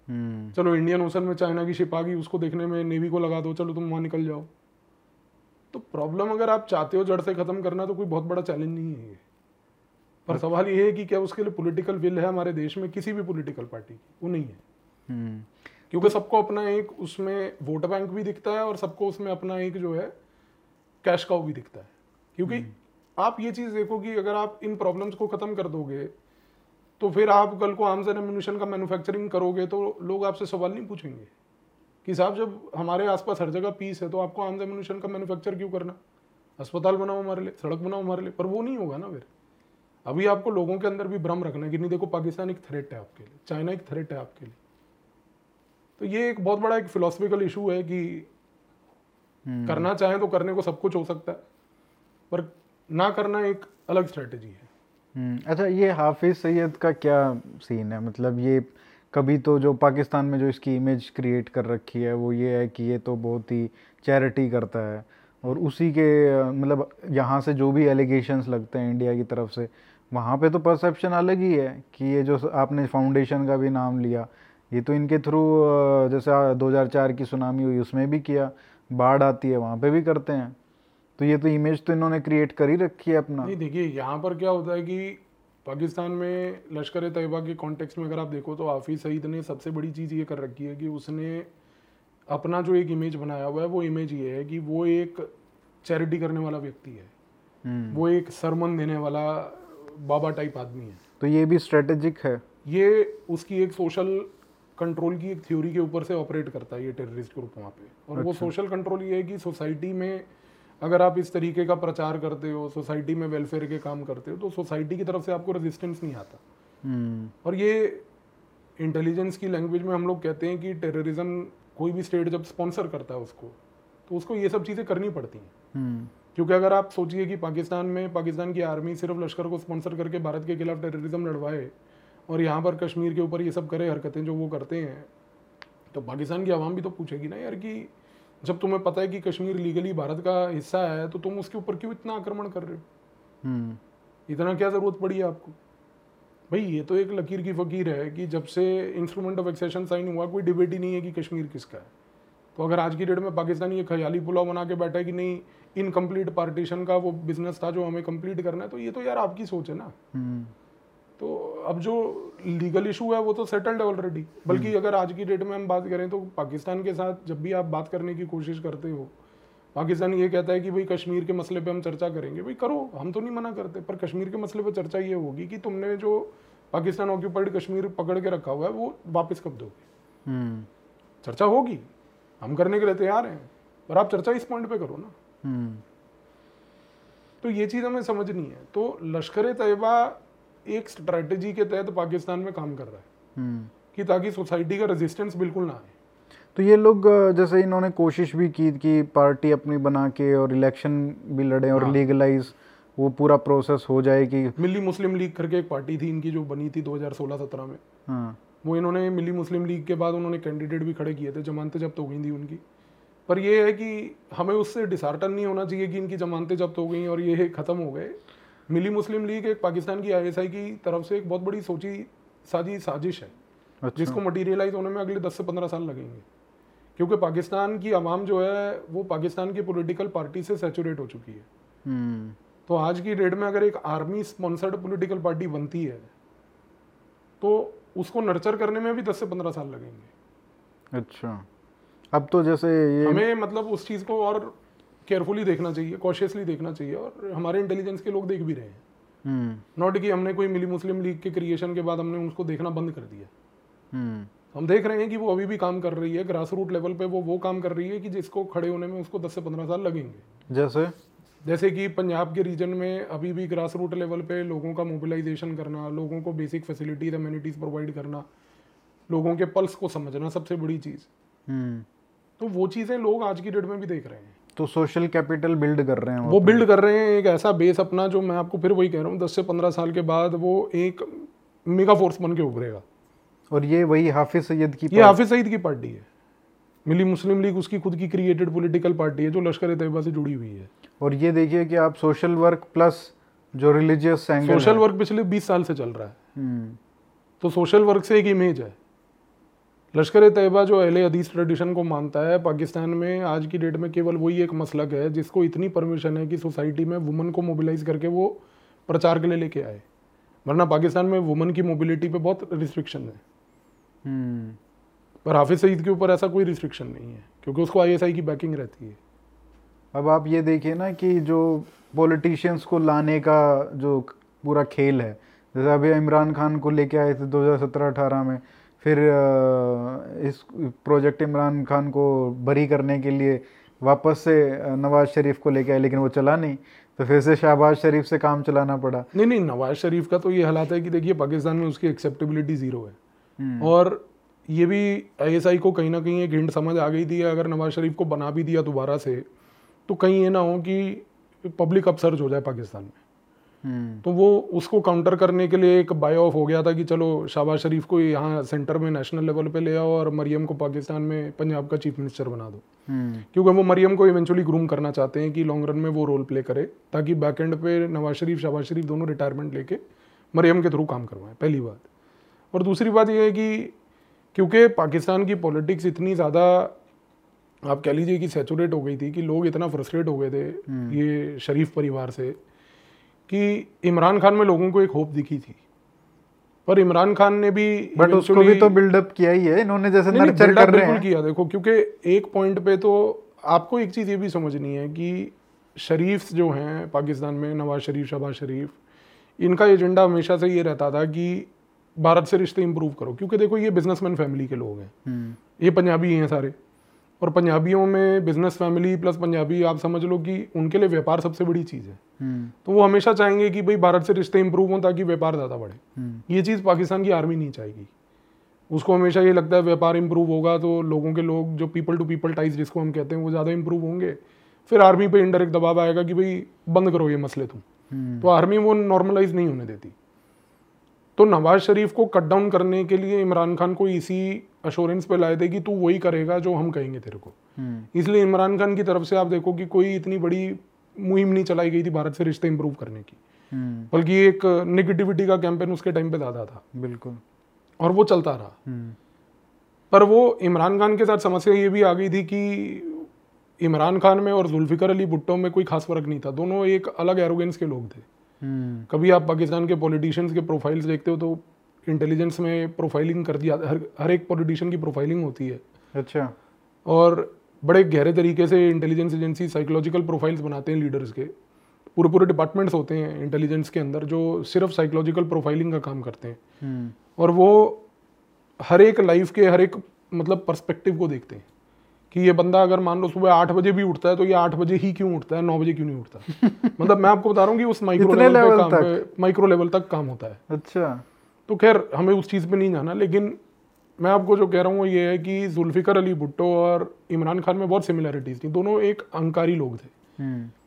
हम्म चलो इंडियन ओशन में चाइना की शिप आ गई, उसको देखने में नेवी को लगा दो, चलो तुम वहां निकल जाओ। तो प्रॉब्लम अगर आप चाहते हो जड़ से खत्म करना तो कोई बहुत बड़ा चैलेंज नहीं है ये। पर सवाल ये है कि क्या उसके लिए पॉलिटिकल विल है हमारे देश में, किसी भी पॉलिटिकल पार्टी की? वो नहीं है। हम्म क्योंकि सबको अपना एक उसमें वोट बैंक भी दिखता है और सबको उसमें अपना एक जो है कैश काउ भी दिखता है। क्योंकि आप ये चीज देखो कि अगर आप इन प्रॉब्लम्स को खत्म कर दोगे तो फिर आप कल को आर्म्स एंड एम्यूनिशन का मैन्युफैक्चरिंग करोगे तो लोग आपसे सवाल नहीं पूछेंगे कि साहब जब हमारे आसपास हर जगह पीस है तो आपको आर्म्स एम्यूनिशन का मैन्युफैक्चर क्यों करना? अस्पताल बनाओ हमारे लिए, सड़क बनाओ हमारे लिए। पर वो नहीं होगा ना। फिर अभी आपको लोगों के अंदर भी भ्रम रखना है कि नहीं देखो पाकिस्तान एक थ्रेट है आपके लिए, चाइना एक थ्रेट है आपके लिए। तो ये एक बहुत बड़ा एक फिलोसफिकल इशू है कि करना चाहें तो करने को सब कुछ हो सकता है, पर ना करना एक अलग स्ट्रेटेजी है। हम्म अच्छा, ये हाफिज सईद का क्या सीन है? मतलब ये कभी तो जो पाकिस्तान में जो इसकी इमेज क्रिएट कर रखी है वो ये है कि ये तो बहुत ही चैरिटी करता है, और उसी के अ, मतलब यहाँ से जो भी एलिगेशंस लगते हैं इंडिया की तरफ से, वहाँ पे तो परसेप्शन अलग ही है कि ये जो आपने फाउंडेशन का भी नाम लिया, ये तो इनके थ्रू जैसे दो हज़ार चार की सुनामी हुई उसमें भी किया, बाढ़ आती है वहाँ पे भी करते हैं। तो ये तो इमेज तो इन्होंने क्रिएट कर ही रखी है अपना। नहीं देखिए यहाँ पर क्या होता है कि पाकिस्तान में लश्कर तैयबा के कॉन्टेक्स्ट में अगर आप देखो तो हाफिज सईद ने सबसे बड़ी चीज़ ये कर रखी है कि उसने अपना जो एक इमेज बनाया हुआ है वो इमेज ये है कि वो एक चैरिटी करने वाला व्यक्ति है, हम्म वो एक सरमन देने वाला बाबा टाइप आदमी है। तो ये भी स्ट्रेटेजिक है। ये उसकी एक सोशल कंट्रोल की एक थ्योरी के ऊपर से ऑपरेट करता है ये टेररिस्ट ग्रुप वहाँ पे। और वो सोशल कंट्रोल ये है कि सोसाइटी में अगर आप इस तरीके का प्रचार करते हो, सोसाइटी में वेलफेयर के काम करते हो, तो सोसाइटी की तरफ से आपको रेजिस्टेंस नहीं आता। हम्म और ये इंटेलिजेंस की लैंग्वेज में हम लोग कहते हैं कि टेररिज्म कोई भी स्टेट जब स्पॉन्सर करता है उसको, तो उसको ये सब चीज़ें करनी पड़ती हैं। हम्म क्योंकि अगर आप सोचिए कि पाकिस्तान में पाकिस्तान की आर्मी सिर्फ लश्कर को स्पॉन्सर करके भारत के खिलाफ टेररिज्म लड़वाए और यहाँ पर कश्मीर के ऊपर ये सब करे हरकतें जो वो करते हैं, तो पाकिस्तान की आवाम भी तो पूछेगी ना यार कि जब तुम्हें पता है कि कश्मीर लीगली भारत का हिस्सा है तो तुम उसके ऊपर क्यों इतना आक्रमण कर रहे हो? हम्म इतना क्या ज़रूरत पड़ी है आपको? भाई ये तो एक लकीर की फ़कीर है कि जब से इंस्ट्रूमेंट ऑफ एक्सेशन साइन हुआ कोई डिबेट ही नहीं है कि कश्मीर किसका है। तो अगर आज की डेट में पाकिस्तान ये ख्याली पुलाव बना के बैठा है कि नहीं इनकम्प्लीट पार्टीशन का वो बिजनेस था जो हमें कंप्लीट करना है, तो ये तो यार आपकी सोच है ना। हम्म तो अब जो लीगल इशू है वो तो सेटल्ड है ऑलरेडी। बल्कि अगर आज की डेट में हम बात करें तो पाकिस्तान के साथ जब भी आप बात करने की कोशिश करते हो, पाकिस्तान ये कहता है कि भाई कश्मीर के मसले पे हम चर्चा करेंगे। भाई करो, हम तो नहीं मना करते, पर कश्मीर के मसले पे चर्चा ये होगी कि तुमने जो पाकिस्तान ऑक्यूपाइड कश्मीर पकड़ के रखा हुआ है वो वापस कब दोगे। हम्म चर्चा होगी, हम करने के लिए तैयार हैं, पर आप चर्चा इस पॉइंट पे करो ना। हम्म तो ये चीज़ हमें समझनी है। तो लश्कर तैयबा एक स्ट्रैटेजी के तहत पाकिस्तान में काम कर रहा है हम्म कि ताकि सोसाइटी का रेजिस्टेंस बिल्कुल ना आए। तो ये लोग अ, जैसे इन्होंने कोशिश भी की कि पार्टी अपनी बना के और इलेक्शन भी लड़े और हाँ। लीगलाइज वो पूरा प्रोसेस हो जाए कि मिली मुस्लिम लीग करके एक पार्टी थी इनकी जो बनी थी दो हज़ार सोलह सत्रह में। हाँ वो इन्होंने मिली मुस्लिम लीग के बाद उन्होंने कैंडिडेट भी खड़े किए थे, जमानतें जब्त हो गई थी उनकी। पर ये है कि हमें उससे डिसहार्टन नहीं होना चाहिए कि इनकी जमानतें जब्त हो गई और ये खत्म हो गए। मिली मुस्लिम लीग एक पाकिस्तान की आईएसआई की तरफ से एक बहुत बड़ी सोची साजी साजिश है, अच्छा जिसको मटीरियलाइज होने में अगले दस से पंद्रह साल लगेंगे। क्योंकि पाकिस्तान की आवाम जो है वो पाकिस्तान की पॉलिटिकल पार्टी से सैचुरेट हो चुकी है। हम्म तो आज की डेट में अगर एक आर्मी स्पॉन्सर्ड पॉलिटिकल पार्टी बनती है तो उसको नर्चर करने में भी दस से पंद्रह साल लगेंगे। अच्छा, अब तो जैसे ये हमें मतलब उस चीज़ को और केयरफुली देखना चाहिए, कॉशियसली देखना चाहिए, और हमारे इंटेलिजेंस के लोग देख भी रहे हैं। हम्म नॉट कि हमने कोई मिली मुस्लिम लीग के क्रिएशन के बाद हमने उसको देखना बंद कर दिया। हम्म हम देख रहे हैं कि वो अभी भी काम कर रही है, ग्रास रूट लेवल पे वो वो काम कर रही है कि जिसको खड़े होने में उसको दस से पंद्रह साल लगेंगे। जैसे जैसे कि पंजाब के रीजन में अभी भी ग्रास रूट लेवल पे लोगों का मोबिलाइजेशन करना, लोगों को बेसिक फैसिलिटीज एमिनिटीज प्रोवाइड करना, लोगों के पल्स को समझना सबसे बड़ी चीज़। हम्म तो वो चीज़ें लोग आज की डेट में भी देख रहे हैं। तो सोशल कैपिटल बिल्ड कर रहे हैं वो बिल्ड कर रहे हैं एक ऐसा बेस अपना, जो मैं आपको फिर वही कह रहा हूँ दस से पंद्रह साल के बाद वो एक मेगा फोर्स बन के उभरेगा। और ये वही हाफिज सईद की ये हाफिज सईद की पार्टी है। मिली मुस्लिम लीग उसकी खुद की क्रिएटेड पॉलिटिकल पार्टी है जो लश्कर तैयबा से जुड़ी हुई है। और ये देखिए कि आप सोशल वर्क प्लस जो रिलीजियस एंगल सोशल वर्क पिछले बीस साल से चल रहा है। हम्म तो सोशल वर्क से एक इमेज है लश्कर ए तैयबा जो अहले हदीस ट्रेडिशन को मानता है, पाकिस्तान में आज की डेट में केवल वही एक मसलक है जिसको इतनी परमिशन है कि सोसाइटी में वुमन को मोबिलाइज करके वो प्रचार के लिए लेके आए, वरना पाकिस्तान में वुमन की मोबिलिटी पे बहुत रिस्ट्रिक्शन है। हम्म पर हाफिज सईद के ऊपर ऐसा कोई रिस्ट्रिक्शन नहीं है क्योंकि उसको आईएसआई की बैकिंग रहती है। अब आप ये देखिए ना कि जो पॉलिटिशियंस को लाने का जो पूरा खेल है, जैसे अभी इमरान खान को लेके आए थे दो हज़ार सत्रह अठारह में, फिर इस प्रोजेक्ट इमरान खान को बरी करने के लिए वापस से नवाज शरीफ को लेके आए, लेकिन वो चला नहीं, तो फिर से शहबाज शरीफ से काम चलाना पड़ा। नहीं नहीं, नवाज शरीफ का तो ये हालात है कि देखिए पाकिस्तान में उसकी एक्सेप्टेबिलिटी जीरो है, और ये भी आईएसआई को कहीं ना कहीं एक हिंट समझ आ गई थी, अगर नवाज शरीफ को बना भी दिया दोबारा से तो कहीं ये ना हो कि पब्लिक अपसर्ज हो जाए पाकिस्तान में। तो वो उसको काउंटर करने के लिए एक बाय ऑफ हो गया था कि चलो शहबाज शरीफ को यहाँ सेंटर में नेशनल लेवल पे ले आओ और मरियम को पाकिस्तान में पंजाब का चीफ मिनिस्टर बना दो, क्योंकि वो मरियम को इवेंचुअली ग्रूम करना चाहते हैं कि लॉन्ग रन में वो रोल प्ले करे, ताकि बैक एंड पे नवाज शरीफ शहबाज शरीफ दोनों रिटायरमेंट लेके मरियम के थ्रू काम करवाएं, पहली बात। और दूसरी बात यह है कि क्योंकि पाकिस्तान की पॉलिटिक्स इतनी ज़्यादा आप कह लीजिए कि सैचुरेट हो गई थी कि लोग इतना फ्रस्ट्रेट हो गए थे ये शरीफ परिवार से कि इमरान खान में लोगों को एक होप दिखी थी, पर इमरान खान ने भी बट उसको भी तो बिल्डअप किया ही है इन्होंने, जैसे नर्चर कर रहे हैं। किया देखो, क्योंकि एक पॉइंट पे तो आपको एक चीज़ ये भी समझनी है कि शरीफ जो हैं पाकिस्तान में, नवाज शरीफ शहबाज शरीफ, इनका एजेंडा हमेशा से ये रहता था कि भारत से रिश्ते इंप्रूव करो, क्योंकि देखो ये बिजनेसमैन फैमिली के लोग हैं, ये पंजाबी हैं सारे, और पंजाबियों में बिजनेस फैमिली प्लस पंजाबी आप समझ लो कि उनके लिए व्यापार सबसे बड़ी चीज़ है। तो वो हमेशा चाहेंगे कि भाई भारत से रिश्ते इंप्रूव हों ताकि व्यापार ज़्यादा बढ़े। ये चीज़ पाकिस्तान की आर्मी नहीं चाहेगी, उसको हमेशा ये लगता है व्यापार इंप्रूव होगा तो लोगों के लोग जो पीपल टू पीपल टाइज जिसको हम कहते हैं वो ज़्यादा इंप्रूव होंगे, फिर आर्मी पे इनडायरेक्ट दबाव आएगा कि भाई बंद करो ये मसले तुम, तो आर्मी वो नॉर्मलाइज नहीं होने देती। तो नवाज शरीफ को कट डाउन करने के लिए इमरान खान को इसी अश्योरेंस पे लाए थे कि तू वही करेगा जो हम कहेंगे तेरे को। इसलिए इमरान खान की तरफ से आप देखो कि कोई इतनी बड़ी मुहिम नहीं चलाई गई थी भारत से रिश्ते इंप्रूव करने की, बल्कि एक नेगेटिविटी का कैंपेन उसके टाइम पे ज्यादा था। बिल्कुल, और वो चलता रहा। पर वो इमरान खान के साथ समस्या ये भी आ गई थी कि इमरान खान में और जुल्फिकर अली भुट्टो में कोई खास फर्क नहीं था, दोनों एक अलग एरोगेंस के लोग थे। कभी आप पाकिस्तान के पॉलिटिशियंस के प्रोफाइल्स देखते हो तो इंटेलिजेंस में प्रोफाइलिंग कर दिया, हर हर एक पॉलिटिशियन की प्रोफाइलिंग होती है। अच्छा। और बड़े गहरे तरीके से इंटेलिजेंस एजेंसी साइकोलॉजिकल प्रोफाइल्स बनाते हैं लीडर्स के, पूरे पूरे डिपार्टमेंट्स होते हैं इंटेलिजेंस के अंदर जो सिर्फ साइकोलॉजिकल प्रोफाइलिंग का काम करते हैं, और वो हर एक लाइफ के हर एक मतलब पर्सपेक्टिव को देखते हैं कि ये बंदा अगर मान लो सुबह आठ बजे भी उठता है तो ये आठ बजे ही क्यों उठता है, नौ बजे क्यों नहीं उठता। मतलब मैं आपको बता रहा हूँ कि उस माइक्रो लेवल पे काम पे माइक्रो लेवल तक काम होता है। अच्छा। तो खैर हमें उस चीज़ पे नहीं जाना, लेकिन मैं आपको जो कह रहा हूँ वो ये है कि जुल्फिकर अली भुट्टो और इमरान खान में बहुत सिमिलरिटीज थी, दोनों एक अहंकारी लोग थे।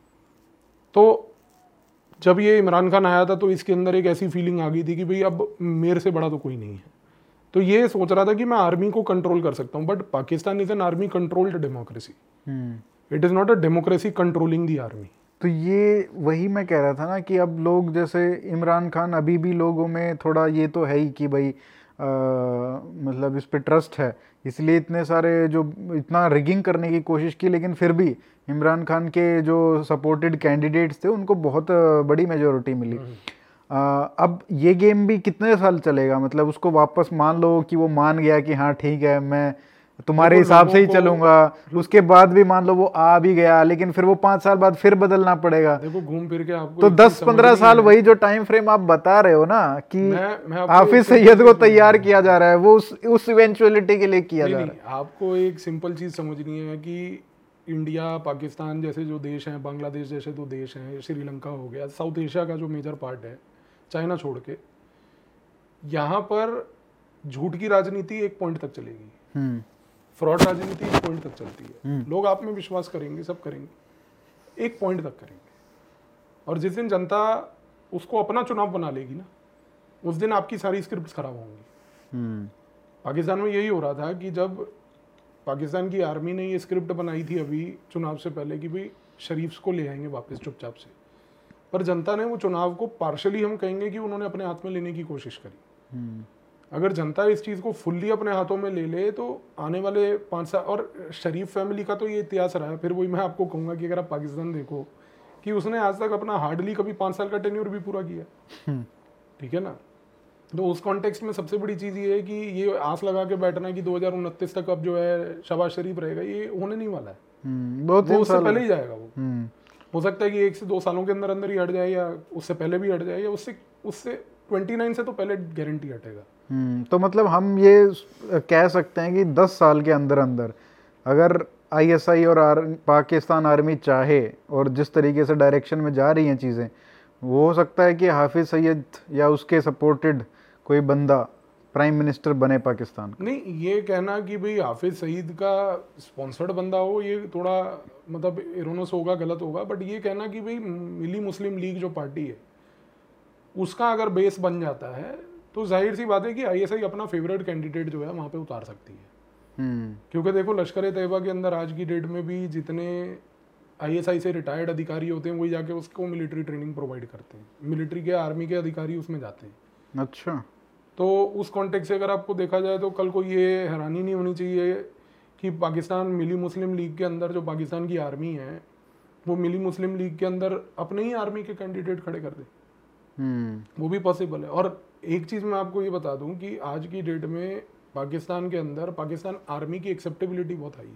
तो जब ये इमरान खान आया था तो इसके अंदर एक ऐसी फीलिंग आ गई थी कि भाई अब मेरे से बड़ा तो कोई नहीं है, तो ये सोच रहा था कि मैं आर्मी को कंट्रोल कर सकता हूँ, but Pakistan is an army controlled democracy, it is not a democracy controlling the army. तो ये वही मैं कह रहा था ना कि अब लोग जैसे इमरान खान, अभी भी लोगों में थोड़ा ये तो है ही कि भाई आ, मतलब इस पे ट्रस्ट है, इसलिए इतने सारे जो इतना रिगिंग करने की कोशिश की, लेकिन फिर भी इमरान खान के जो सपोर्टेड कैंडिडेट्स थे उनको बहुत बड़ी मेजोरिटी मिली। आ, अब ये गेम भी कितने साल चलेगा, मतलब उसको वापस मान लो कि वो मान गया कि हाँ ठीक है मैं तुम्हारे हिसाब से ही चलूंगा, उसके बाद भी मान लो वो आ भी गया, लेकिन फिर वो पांच साल बाद फिर बदलना पड़ेगा। देखो घूम फिर के आपको तो दस पंद्रह साल वही जो टाइम फ्रेम आप बता रहे हो ना कि हाफिज सईद को तैयार किया जा रहा है, वो उस उस इवेंचुअलिटी के लिए किया जा रहा है। आपको एक सिंपल चीज समझनी है कि इंडिया पाकिस्तान जैसे जो देश हैं, बांग्लादेश जैसे जो देश हैं, श्रीलंका हो गया, साउथ एशिया का जो मेजर पार्ट है चाइना छोड़ के, यहाँ पर झूठ की राजनीति एक पॉइंट तक चलेगी, फ्रॉड राजनीति एक पॉइंट तक चलती है, लोग आप में विश्वास करेंगे, सब करेंगे, एक पॉइंट तक करेंगे, और जिस दिन जनता उसको अपना चुनाव बना लेगी ना, उस दिन आपकी सारी स्क्रिप्ट्स खराब होंगी। पाकिस्तान में यही हो रहा था कि जब पाकिस्तान की आर्मी ने ये स्क्रिप्ट बनाई थी अभी चुनाव से पहले कि भाई शरीफ को ले आएंगे वापस चुपचाप से, पर जनता ने वो चुनाव को पार्शली हम कहेंगे कि उन्होंने अपने हाथ में लेने की कोशिश करी। अगर जनता इस चीज़ को फुल्ली अपने हाथों में ले ले तो आने वाले पाँच साल, और शरीफ फैमिली का तो ये इतिहास रहा है, फिर वही मैं आपको कहूँगा कि अगर आप पाकिस्तान देखो कि उसने आज तक अपना हार्डली कभी पाँच साल का टेन्योर भी पूरा किया, ठीक है ना। तो उस कॉन्टेक्स्ट में सबसे बड़ी चीज़ ये है कि ये आस लगा के बैठना कि दो हज़ार उनतीस तक अब जो है शहबाज शरीफ रहेगा, ये होने नहीं वाला है। बहुत वो उससे पहले ही जाएगा। वो हो सकता है कि एक से दो सालों के अंदर अंदर ही हट जाए, या उससे पहले भी हट जाए, या उससे उससे उनतीस से तो पहले गारंटी हटेगा। हम्म तो मतलब हम ये कह सकते हैं कि दस साल के अंदर अंदर अगर आईएसआई और आर, पाकिस्तान आर्मी चाहे और जिस तरीके से डायरेक्शन में जा रही हैं चीज़ें, वो हो सकता है कि हाफिज सईद या उसके सपोर्टेड कोई बंदा प्राइम मिनिस्टर बने पाकिस्तान का। नहीं, ये कहना कि भाई हाफिज सईद का स्पॉन्सर्ड बंदा हो, ये थोड़ा मतलब इरोनस होगा, गलत होगा। बट ये कहना कि भाई मिली मुस्लिम लीग जो पार्टी है उसका अगर बेस बन जाता है तो जाहिर सी बात है कि आईएसआई अपना फेवरेट कैंडिडेट जो है वहाँ पे उतार सकती है। क्योंकि देखो लश्कर ए तैयबा के अंदर आज की डेट में भी जितने आईएसआई से रिटायर्ड अधिकारी होते हैं वही जाके उसको मिलिट्री ट्रेनिंग प्रोवाइड करते हैं, मिलिट्री के आर्मी के अधिकारी उसमें जाते हैं। अच्छा, तो उस कॉन्टेक्स्ट से अगर आपको देखा जाए तो कल को ये हैरानी नहीं होनी चाहिए कि पाकिस्तान मिली मुस्लिम लीग के अंदर जो पाकिस्तान की आर्मी है वो मिली मुस्लिम लीग के अंदर अपने ही आर्मी के कैंडिडेट खड़े कर दे। वो भी पॉसिबल है। और एक चीज़ मैं आपको ये बता दूं कि आज की डेट में पाकिस्तान के अंदर पाकिस्तान आर्मी की एक्सेप्टेबिलिटी बहुत हाई है।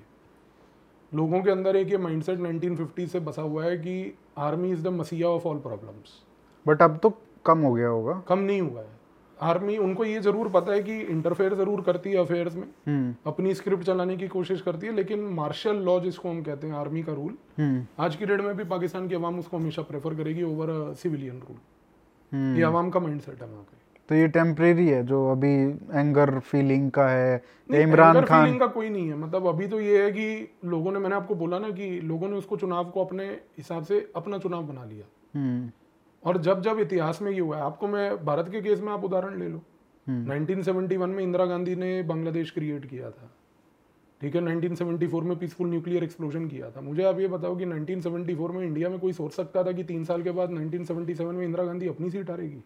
लोगों के अंदर एक ये माइंडसेट नाइनटीन फिफ्टी से बसा हुआ है कि army is the messiah of all problems. But अब तो कम हो गया होगा। कम नहीं हुआ है। आर्मी, उनको ये जरूर पता है कि इंटरफेयर जरूर करती है अफेयर्स में, अपनी स्क्रिप्ट चलाने की कोशिश करती है, लेकिन मार्शल लॉ जिसको हम कहते हैं आर्मी का रूल, आज की डेट में भी पाकिस्तान की आवाम उसको हमेशा प्रेफर करेगी ओवर सिविलियन रूल। ये आवाम का माइंडसेट है वहाँ पे। तो ये टेम्परेरी है जो अभी एंगर फीलिंग का है, इमरान खान फीलिंग का कोई नहीं है। मतलब अभी तो ये है कि लोगों ने, मैंने आपको बोला ना कि लोगों ने उसको चुनाव को अपने हिसाब से अपना चुनाव बना लिया। और जब जब इतिहास में ये हुआ है, आपको मैं भारत के केस में आप उदाहरण ले लो, नाइनटीन सेवेंटी वन में इंदिरा गांधी ने बांग्लादेश क्रिएट किया था, ठीक है। नाइनटीन सेवेंटी फोर में पीसफुल न्यूक्लियर एक्सप्लोजन किया था। मुझे आप ये बताओ कि नाइनटीन सेवेंटी फोर में इंडिया में कोई सोच सकता था कि तीन साल के बाद नाइनटीन सेवेंटी सेवन में इंदिरा गांधी अपनी सीट हारेगी?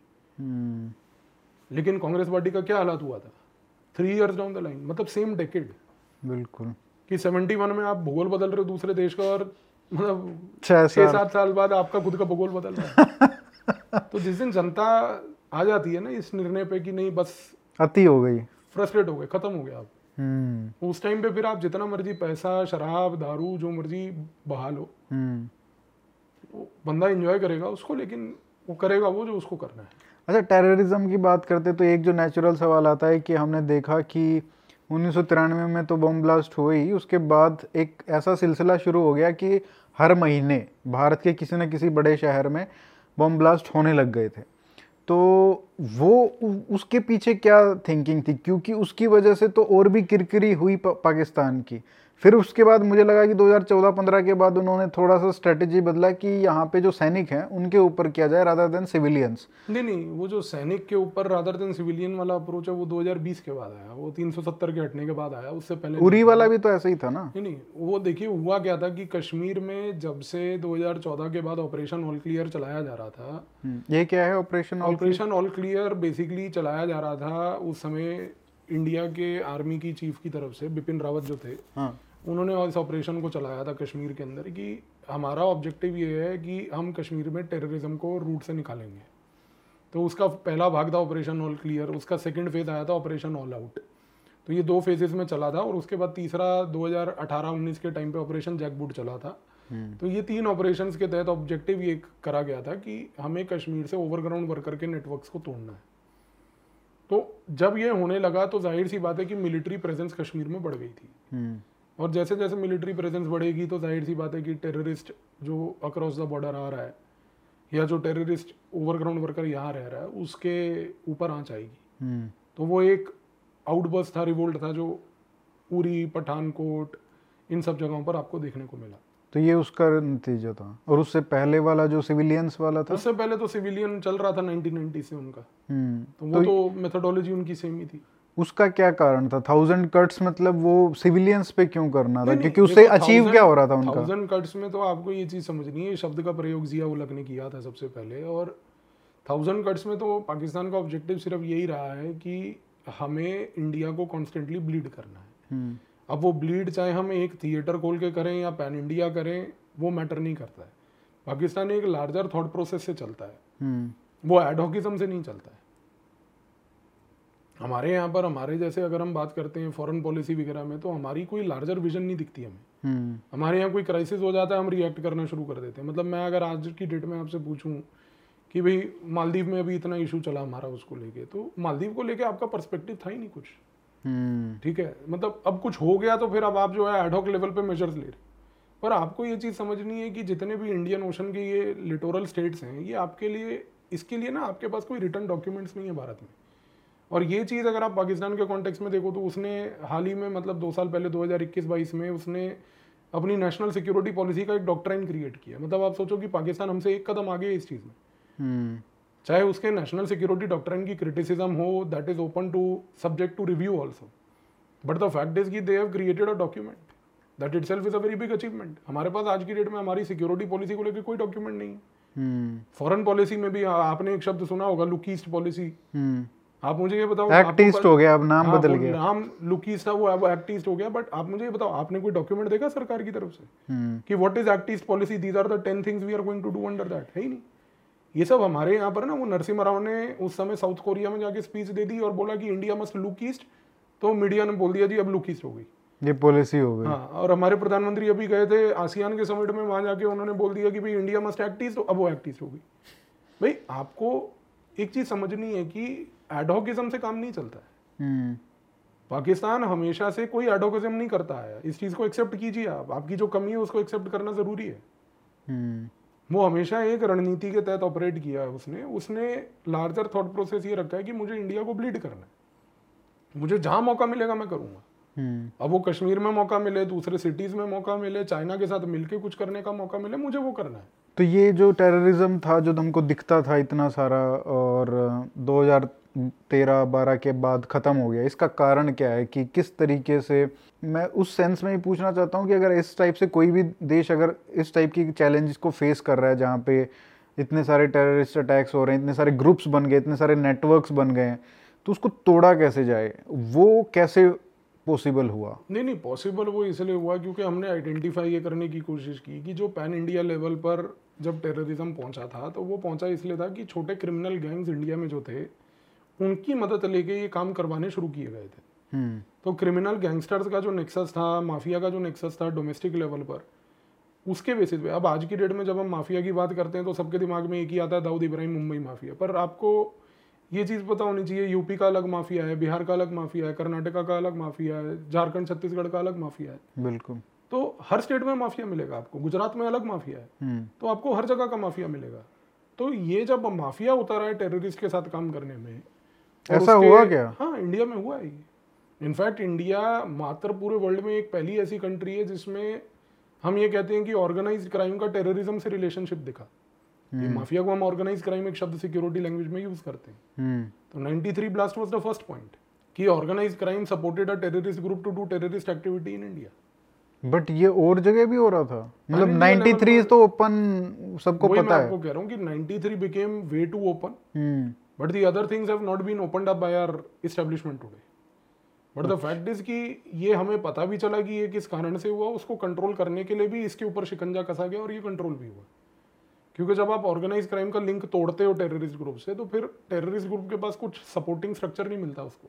लेकिन कांग्रेस पार्टी का क्या हालात हुआ था three years down the line, मतलब सेम डेकेड। बिल्कुल कि सेवेंटी वन में आप भूगोल बदल रहे हो दूसरे देश का, और मतलब छह सात साल बाद आपका खुद का भूगोल बदल रहा है। तो जिस दिन जनता आ जाती है ना इस निर्णय पे कि नहीं बस अति हो गई, फ्रस्ट्रेट हो गए, खत्म हो गया आप, उस टाइम पे फिर आप जितना मर्जी पैसा, शराब, दारू, जो मर्जी बहा लो, बंदा एंजॉय करेगा उसको, लेकिन वो करेगा वो जो उसको करना है। अच्छा, टेररिज्म की बात करते तो एक जो नेचुरल सवाल आता है कि हमने देखा कि उन्नीस सौ तिरानवे में तो बम ब्लास्ट हुए ही, उसके बाद एक ऐसा सिलसिला शुरू हो गया कि हर महीने भारत के किसी न किसी बड़े शहर में बम ब्लास्ट होने लग गए थे। तो वो उसके पीछे क्या थिंकिंग थी? क्योंकि उसकी वजह से तो और भी किरकिरी हुई पा, पाकिस्तान की। फिर उसके बाद मुझे लगा कि दो हज़ार चौदह पंद्रह के बाद उन्होंने थोड़ा सा स्ट्रेटेजी बदला कि यहाँ पे जो सैनिक हैं उनके ऊपर किया जाए रादर देन सिविलियंस। नहीं नहीं, वो जो सैनिक के ऊपर रादर देन सिविलियन वाला अप्रोच है वो दो हज़ार बीस के बाद आया, वो तीन सौ सत्तर के हटने के बाद आया। उससे पहले उरी वाला भी तो ऐसा ही था ना? नहीं नहीं, वो देखिए हुआ क्या था कि कश्मीर में जब से दो हज़ार चौदह के बाद ऑपरेशन ऑल क्लियर चलाया जा रहा था। ये क्या है operation operation all clear? Basically चलाया जा रहा था उस समय इंडिया के आर्मी की चीफ की तरफ से, बिपिन रावत जो थे, हाँ, उन्होंने इस ऑपरेशन को चलाया था कश्मीर के अंदर कि हमारा ऑब्जेक्टिव ये है कि हम कश्मीर में टेररिज्म को रूट से निकालेंगे। तो उसका पहला भाग था ऑपरेशन ऑल क्लियर, उसका सेकंड फेज आया था ऑपरेशन ऑल आउट। तो ये दो फेजेस में चला था, और उसके बाद तीसरा दो हज़ार अठारह उन्नीस के टाइम पे ऑपरेशन जैकबूट चला था। तो ये तीन ऑपरेशंस के तहत ऑब्जेक्टिव ये करा गया था कि हमें कश्मीर से ओवरग्राउंड वर्कर के नेटवर्क्स को तोड़ना है। तो जब ये होने लगा तो जाहिर सी बात है कि मिलिट्री प्रेजेंस कश्मीर में बढ़ गई थी, और जैसे जैसे मिलिट्री प्रेजेंस बढ़ेगी तो जाहिर सी बात है कि टेररिस्ट जो अक्रॉस द बॉर्डर आ रहा है, या जो टेररिस्ट ओवरग्राउंड वर्कर यहाँ रह रहा है, उसके ऊपर आंच आएगी। तो वो एक आउटबर्स्ट था, रिवोल्ट था, जो उरी, पठानकोट, इन सब जगहों पर आपको देखने को मिला। तो ये उसका नतीजा था। और उससे पहले वाला जो सिविलियंस वाला था, उससे पहले तो सिविलियन चल रहा था नाइनटीन नाइंटी से उनका, तो वो तो, तो मेथोडोलॉजी उनकी सेम ही थी। उसका क्या कारण था? थाउजेंड कट्स मतलब वो सिविलियंस पे क्यों करना था? क्योंकि उससे अचीव क्या हो रहा था उनका? थाउजेंड कट्स में तो आपको ये चीज समझनी है, शब्द का प्रयोग जिया उलग ने किया था सबसे पहले। और थाउजेंड कट्स में तो पाकिस्तान का ऑब्जेक्टिव सिर्फ यही रहा है कि हमें इंडिया को कॉन्स्टेंटली ब्लीड करना है। हम्म, अब वो ब्लीड चाहे हम एक थिएटर खोल के करें या पैन इंडिया करें, वो मैटर नहीं करता है। पाकिस्तान एक लार्जर थॉट प्रोसेस से चलता है, हम्म, वो एडहॉकिज्म से नहीं चलता है। हमारे यहाँ पर हमारे जैसे अगर हम बात करते हैं फॉरेन पॉलिसी वगैरह में, तो हमारी कोई लार्जर विजन नहीं दिखती हमें। हम्म, हमारे यहाँ कोई क्राइसिस हो जाता है, हम रिएक्ट करना शुरू कर देते हैं। मतलब मैं अगर आज की डेट में आपसे पूछूं कि भाई मालदीव में अभी इतना इशू चला हमारा उसको लेके, तो मालदीव को लेके आपका पर्सपेक्टिव था ही नहीं कुछ, हम्म, ठीक है। मतलब अब कुछ हो गया तो फिर अब आप जो है एडहॉक लेवल पे मेजर्स ले रहे। पर आपको ये चीज़ समझनी है कि जितने भी इंडियन ओशन के ये लिटोरल स्टेट्स हैं, ये आपके लिए, इसके लिए ना आपके पास कोई रिटर्न डॉक्यूमेंट्स नहीं है भारत में। और ये चीज़ अगर आप पाकिस्तान के कॉन्टेक्स्ट में देखो तो उसने हाल ही में, मतलब दो साल पहले दो हज़ार इक्कीस बाईस में उसने अपनी नेशनल सिक्योरिटी पॉलिसी का एक डॉक्ट्राइन क्रिएट किया। मतलब आप सोचो कि पाकिस्तान हमसे एक कदम आगे है इस चीज़ में। हम्म, चाहे उसके नेशनल सिक्योरिटी डॉक्ट्राइन की क्रिटिसिज्म हो, that is open to subject to review also, but the fact is कि they have created a document that itself is a very big achievement. हमारे पास आज की डेट में हमारी सिक्योरिटी पॉलिसी को लेकर कोई डॉक्यूमेंट नहीं है। हम्म, फॉरेन पॉलिसी में भी आपने एक शब्द सुना होगा, लुक ईस्ट पॉलिसी। हम्म, आप मुझे ये बताओ, एक्ट ईस्ट हो गया, अब नाम हाँ, बदल वो गया। नाम लुक ईस्ट था, वो अब एक्ट ईस्ट हो गया। बट आप मुझे ये बताओ, आपने कोई डॉक्यूमेंट देखा सरकार की तरफ से हम्म, कि what is act east policy, these are the ten things we are going to do under that? है ही नहीं। ये सब हमारे यहाँ पर ना, वो नरसिम्हा राव ने उस समय साउथ कोरिया में जाके स्पीच दे दी और बोला कि इंडिया मस्ट लुक ईस्ट, तो मीडिया ने बोल दिया जी अब लुक ईस्ट हो गई, ये पॉलिसी हो गई। हाँ। और हमारे प्रधानमंत्री अभी गए थे आसियान के समिट में, वहां जाके उन्होंने बोल दिया कि भाई इंडिया मस्ट एक्ट ईस्ट, तो अब वो एक्ट ईस्ट हो गई। भाई आपको एक चीज समझनी है कि एडहॉकिज्म से काम नहीं चलता है। हम्म, पाकिस्तान हमेशा से कोई एडहॉकिज्म नहीं करता है, इस चीज को एक्सेप्ट कीजिए आप। आपकी जो कमी है उसको एक्सेप्ट करना जरूरी है। हम्म, वो हमेशा एक रणनीति के तहत ऑपरेट किया है उसने उसने लार्जर थॉट प्रोसेस ये रखा है कि मुझे इंडिया को ब्लीड करना है, मुझे जहां मौका मिलेगा मैं करूंगा। हम्म, अब वो कश्मीर में मौका मिले, दूसरे सिटीज में मौका मिले, चाइना के साथ मिलके कुछ करने का मौका मिले, मुझे वो करना है। तो ये जो टेररिज्म था जो हमको दिखता था इतना सारा, और दो हज़ार तेरह बारह के बाद ख़त्म हो गया, इसका कारण क्या है? कि किस तरीके से, मैं उस सेंस में ही पूछना चाहता हूँ कि अगर इस टाइप से कोई भी देश अगर इस टाइप की चैलेंजेस को फेस कर रहा है, जहाँ पे इतने सारे टेररिस्ट अटैक्स हो रहे हैं, इतने सारे ग्रुप्स बन गए, इतने सारे नेटवर्क्स बन गए हैं, तो उसको तोड़ा कैसे जाए? वो कैसे पॉसिबल हुआ? नहीं नहीं, पॉसिबल वो इसलिए हुआ क्योंकि हमने आइडेंटिफाई ये करने की कोशिश की कि जो पैन इंडिया लेवल पर जब टेररिज्म पहुंचा था, तो वो पहुंचा इसलिए था कि छोटे क्रिमिनल गैंग्स इंडिया में जो थे, उनकी मदद लेके ये काम करवाने शुरू किए गए थे। हम्म, तो क्रिमिनल गैंगस्टर्स का जो नेक्सस था, माफिया का जो नेक्सस था डोमेस्टिक लेवल पर, उसके बेसिस पे अब आज की डेट में जब हम माफिया की बात करते हैं तो सबके दिमाग में एक ही आता है, दाऊद इब्राहिम मुंबई माफिया। पर आपको ये चीज़ पता होनी चाहिए, यूपी का अलग माफिया है, बिहार का अलग माफिया है, कर्नाटका का अलग माफिया है, झारखंड छत्तीसगढ़ का अलग माफिया है। बिल्कुल। तो हर स्टेट में माफिया मिलेगा आपको, गुजरात में अलग माफिया है, हम्म, तो आपको हर जगह का माफिया मिलेगा। तो ये जब माफिया उतर आए टेररिस्ट के साथ काम करने में, और ऐसा उसके- हुआ क्या? हाँ, इंडिया में हुआ है ये। इनफैक्ट इंडिया मात्र पूरे वर्ल्ड में एक पहली ऐसी कंट्री है जिसमें हम ये कहते हैं कि ऑर्गेनाइज्ड क्राइम का टेररिज्म से रिलेशनशिप दिखा। ये माफिया को हम ऑर्गेनाइज क्राइम एक शब्द सिक्योरिटी लैंग्वेज में यूज करते हैं। हम्म, तो ninety three blast was the first point कि organised crime supported a terrorist group to do terrorist activity in India. But ये और जगह भी हो रहा था, मतलब India तिरानवे level तो ओपन सबको वही मैं पता है। आपको कह रहा हूँ कि ninety three became way to open, हम्म, but the other things have not been opened up by our establishment today. But the fact is कि ये हमें पता भी चला कि ये किस कारण से हुआ, उसको कंट्रोल करने के लिए भी इसके ऊपर शिकंजा कसा गया और ये कंट्रोल भी हुआ। क्योंकि जब आप ऑर्गेनाइज क्राइम का लिंक तोड़ते हो टेररिस्ट ग्रुप से, तो फिर टेररिस्ट ग्रुप के पास कुछ सपोर्टिंग स्ट्रक्चर नहीं मिलता उसको।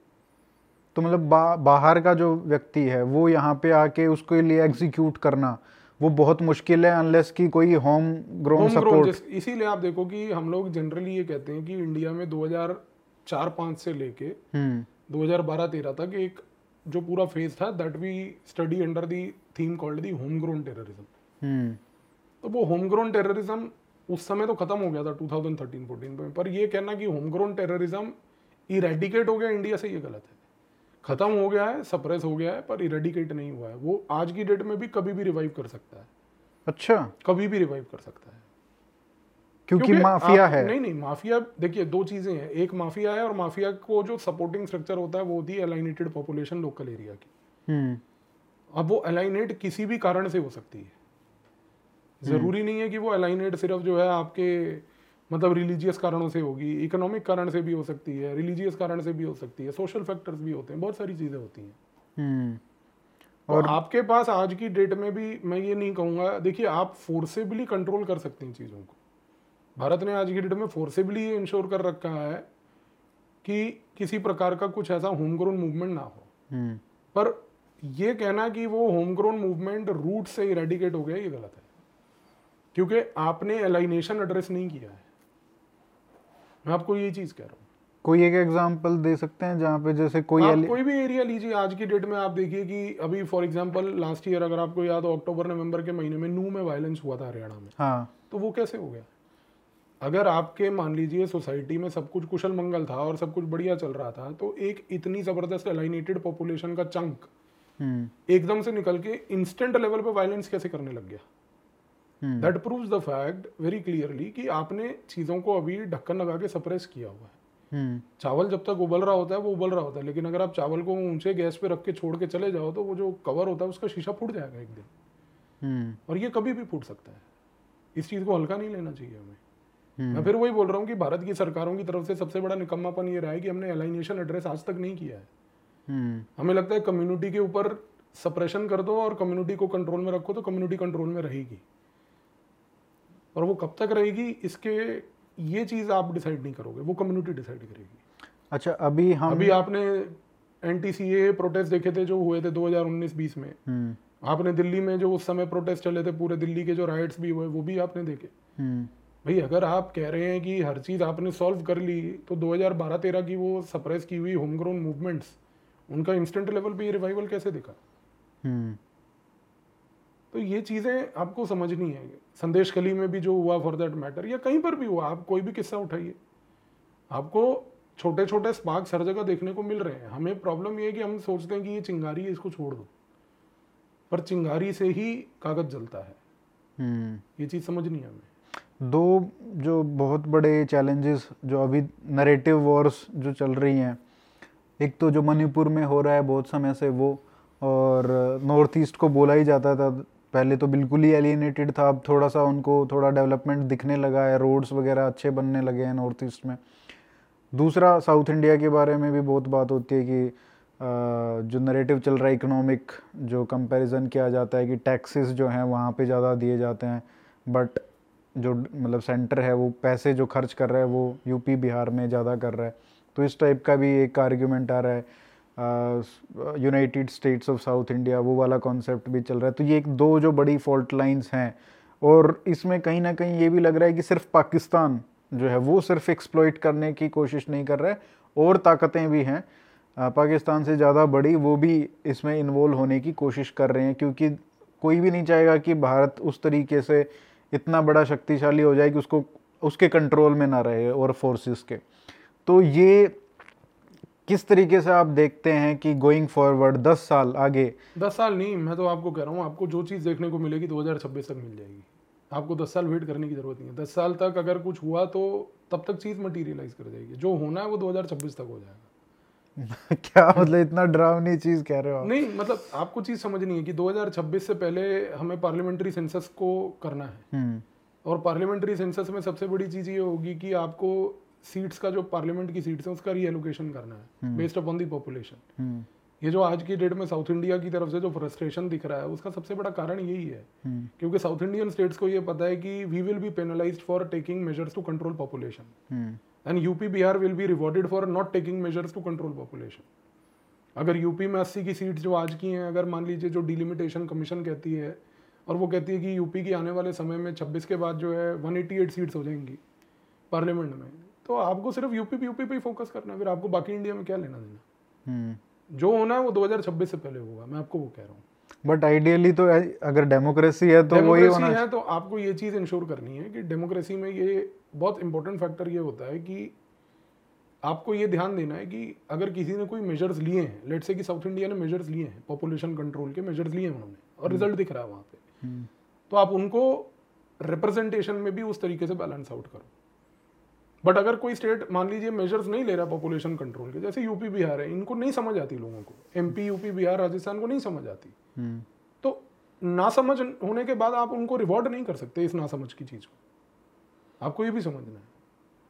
तो मतलब बा, बाहर का जो व्यक्ति है वो यहाँ पे आके उसके लिए एग्जीक्यूट करना वो बहुत मुश्किल है, अनलेस कि कोई home grown home grown, support. इसीलिए आप देखो कि हम लोग जनरली ये कहते हैं कि इंडिया में दो हज़ार चार पाँच से लेके हम्म, दो हज़ार बारह तेरह तक एक जो पूरा फेज था, that we study under the theme called the home grown terrorism. हम्म, तो वो होम ग्रोन टेररिज्म उस समय तो खत्म हो गया था टू थाउज़ेंड थर्टीन फोर्टीन में, पर ये कहना कि होम ग्रोन टेररिज्म इरेडिकेट हो गया इंडिया से, ये गलत है। खत्म हो गया है, सप्रेस हो गया है, पर इरेडिकेट नहीं हुआ है। वो आज की डेट में भी कभी भी रिवाइव कर सकता है, अच्छा, कभी भी रिवाइव कर सकता है, क्योंकि माफिया आप- है। नहीं नहीं, माफिया देखिए दो चीजें हैं, एक माफिया है और माफिया को जो सपोर्टिंग स्ट्रक्चर होता है वो होती है अलाइनेटेड पॉपुलेशन लोकल एरिया की। हम्म, अब वो अलाइनेट किसी भी कारण से हो सकती है, जरूरी नहीं है कि वो अलाइनेट सिर्फ जो है आपके मतलब रिलीजियस कारणों से होगी, इकोनॉमिक कारण से भी हो सकती है, रिलीजियस कारण से भी हो सकती है, सोशल फैक्टर्स भी होते हैं, बहुत सारी चीज़ें होती हैं। हम्म तो और आपके पास आज की डेट में भी मैं ये नहीं कहूँगा, देखिए आप फोर्सेबली कंट्रोल कर सकते हैं चीज़ों को। भारत ने आज की डेट में फोर्सेबली ये इंश्योर कर रखा है कि किसी प्रकार का कुछ ऐसा होम ग्रोन मूवमेंट ना हो। हम्म पर ये कहना कि वो होम ग्रोन मूवमेंट रूट से इरेडिकेट हो गया, ये गलत है, क्योंकि आपने एलाइनेशन एड्रेस नहीं किया है। मैं आपको ये चीज़ कह रहा हूँ। कोई एक एग्जांपल दे सकते हैं जहाँ पे जैसे कोई आप एलि- कोई भी एरिया लीजिए आज की डेट में, आप देखिए कि अभी फॉर एग्जांपल लास्ट ईयर अगर आपको याद हो, अक्टूबर नवंबर के महीने में नू में वायलेंस हुआ था हरियाणा में, हाँ तो वो कैसे हो गया? अगर आपके मान लीजिए सोसाइटी में सब कुछ कुशल मंगल था और सब कुछ बढ़िया चल रहा था, तो एक इतनी जबरदस्त अलाइनेटेड पॉपुलेशन का चंक हम्म एकदम से निकल के इंस्टेंट लेवल पे वायलेंस कैसे करने लग गया? हम्म that proves the fact very clearly कि आपने चीज़ों को अभी ढक्कन लगा के सप्रेस किया हुआ है। हम्म चावल जब तक उबल रहा होता है वो उबल रहा होता है, लेकिन अगर आप चावल को ऊंचे गैस पे रख के छोड़ के चले जाओ तो वो जो कवर होता है उसका शीशा फूट जाएगा एक दिन, हम्म और ये कभी भी फूट सकता है। इस चीज़ को हल्का नहीं लेना चाहिए हमें। हम्म मैं फिर वही बोल रहा हूँ कि भारत की सरकारों की तरफ से सबसे बड़ा निकम्मापन ये रहा है कि हमने एलाइनेशन एड्रेस आज तक नहीं किया है। हम्म हमें लगता है कम्युनिटी के ऊपर सप्रेशन कर दो और कम्युनिटी को कंट्रोल में रखो तो कम्युनिटी कंट्रोल में रहेगी, और वो कब तक रहेगी इसके ये चीज़ आप डिसाइड नहीं करोगे, वो कम्युनिटी डिसाइड करेगी। अच्छा अभी हम अभी आपने एंटी सी ए प्रोटेस्ट देखे थे जो हुए थे दो हज़ार उन्नीस बीस में, हम्म आपने दिल्ली में जो उस समय प्रोटेस्ट चले थे, पूरे दिल्ली के जो राइट्स भी हुए वो भी आपने देखे। हम्म भाई अगर आप कह रहे हैं कि हर चीज़ आपने सॉल्व कर ली, तो दो हज़ार बारह तेरह की वो सप्रेस की हुई होम ग्रोन मूवमेंट्स, उनका इंस्टेंट लेवल पे ये रिवाइवल कैसे दिखा? हम्म तो ये चीज़ें आपको समझनी है। संदेश खली में भी जो हुआ फॉर दैट मैटर, या कहीं पर भी हुआ, आप कोई भी किस्सा उठाइए, आपको छोटे छोटे स्पार्क्स हर जगह देखने को मिल रहे हैं। हमें प्रॉब्लम ये है कि हम सोचते हैं कि ये चिंगारी है, इसको छोड़ दो, पर चिंगारी से ही कागज जलता है। हम्म ये चीज़ समझनी है हमें। दो जो बहुत बड़े चैलेंजेस जो अभी नरेटिव वॉर्स जो चल रही हैं, एक तो जो मणिपुर में हो रहा है बहुत समय से वो, और नॉर्थ ईस्ट को बोला ही जाता था पहले तो बिल्कुल ही एलिएनेटेड था, अब थोड़ा सा उनको थोड़ा डेवलपमेंट दिखने लगा है, रोड्स वगैरह अच्छे बनने लगे हैं नॉर्थ ईस्ट में। दूसरा साउथ इंडिया के बारे में भी बहुत बात होती है कि अ, जो नरेटिव चल रहा है इकोनॉमिक, जो कंपैरिजन किया जाता है कि टैक्सेस जो हैं वहाँ पे ज़्यादा दिए जाते हैं, बट जो मतलब सेंटर है वो पैसे जो खर्च कर रहा है वो यूपी बिहार में ज़्यादा कर रहा है। तो इस टाइप का भी एक आर्ग्यूमेंट आ रहा है। United States of South India वो वाला कॉन्सेप्ट भी चल रहा है। तो ये एक दो जो बड़ी फॉल्ट लाइंस हैं, और इसमें कहीं ना कहीं ये भी लग रहा है कि सिर्फ पाकिस्तान जो है वो सिर्फ एक्सप्लॉइट करने की कोशिश नहीं कर रहा है, और ताकतें भी हैं पाकिस्तान से ज़्यादा बड़ी, वो भी इसमें इन्वॉल्व होने की कोशिश कर रहे हैं, क्योंकि कोई भी नहीं चाहेगा कि भारत उस तरीके से इतना बड़ा शक्तिशाली हो जाए कि उसको उसके कंट्रोल में ना रहे और फोर्सेस के। तो ये किस तरीके से आप देखते हैं कि गोइंग फॉरवर्ड दस साल आगे? दस साल नहीं, मैं तो आपको कह रहा हूँ, आपको जो चीज़ देखने को मिलेगी दो हज़ार छब्बीस तक मिल जाएगी। आपको दस साल वेट करने की जरूरत नहीं है। दस साल तक अगर कुछ हुआ तो तब तक चीज़ मटीरियलाइज कर जाएगी। जो होना है वो दो हज़ार छब्बीस तक हो जाएगा। क्या मतलब इतना डरावनी चीज़ कह रहे हो आप? नहीं, मतलब आपको चीज़ समझनी है कि दो हज़ार छब्बीस से पहले हमें पार्लियामेंट्री सेंसस को करना है, हम्म और पार्लियामेंट्री सेंसस में सबसे बड़ी चीज़ ये होगी कि आपको सीट्स का, जो पार्लियामेंट की सीट्स हैं उसका रीएलोकेशन करना है बेस्ड अपॉन दी पॉपुलेशन। हम्म ये जो आज की डेट में साउथ इंडिया की तरफ से जो फ्रस्ट्रेशन दिख रहा है उसका सबसे बड़ा कारण यही है, हम्म क्योंकि साउथ इंडियन स्टेट्स को ये पता है कि we will be penalised for taking measures to control population, हम्म and UP Bihar will be rewarded for not taking measures to control population. अगर यूपी में अस्सी की सीट्स जो आज की हैं, अगर मान लीजिए जो डिलिमिटेशन कमीशन कहती है, और वो कहती है कि यूपी की आने वाले समय में छब्बीस के बाद जो है एक सौ अट्ठासी सीट्स हो जाएंगी पार्लियामेंट में, तो आपको सिर्फ यूपी पे यूपी पे ही फोकस करना है, फिर आपको बाकी इंडिया में क्या लेना देना। हम्म जो होना है वो दो हज़ार छब्बीस से पहले होगा, मैं आपको वो कह रहा हूँ। बट आइडियली तो अगर डेमोक्रेसी है तो वही डेमोक्रेसी होना है तो आपको ये चीज़ इंश्योर करनी है कि डेमोक्रेसी में ये बहुत इंपॉर्टेंट फैक्टर ये होता है कि आपको ये ध्यान देना है कि अगर किसी ने कोई मेजर्स लिए हैं, लेट्स से कि साउथ इंडिया ने मेजर्स लिए हैं, पॉपुलेशन कंट्रोल के मेजर्स लिए हैं उन्होंने, और रिजल्ट दिख रहा है वहाँ पे, तो आप उनको रिप्रेजेंटेशन में भी उस तरीके से बैलेंस आउट करो। बट अगर कोई स्टेट मान लीजिए मेजर्स नहीं ले रहा पॉपुलेशन कंट्रोल के, जैसे यूपी बिहार है, इनको नहीं समझ आती लोगों को, एमपी यूपी बिहार राजस्थान को नहीं समझ आती, तो ना समझ होने के बाद आप उनको रिवॉर्ड नहीं कर सकते इस ना समझ की चीज़ को। आपको ये भी समझना है।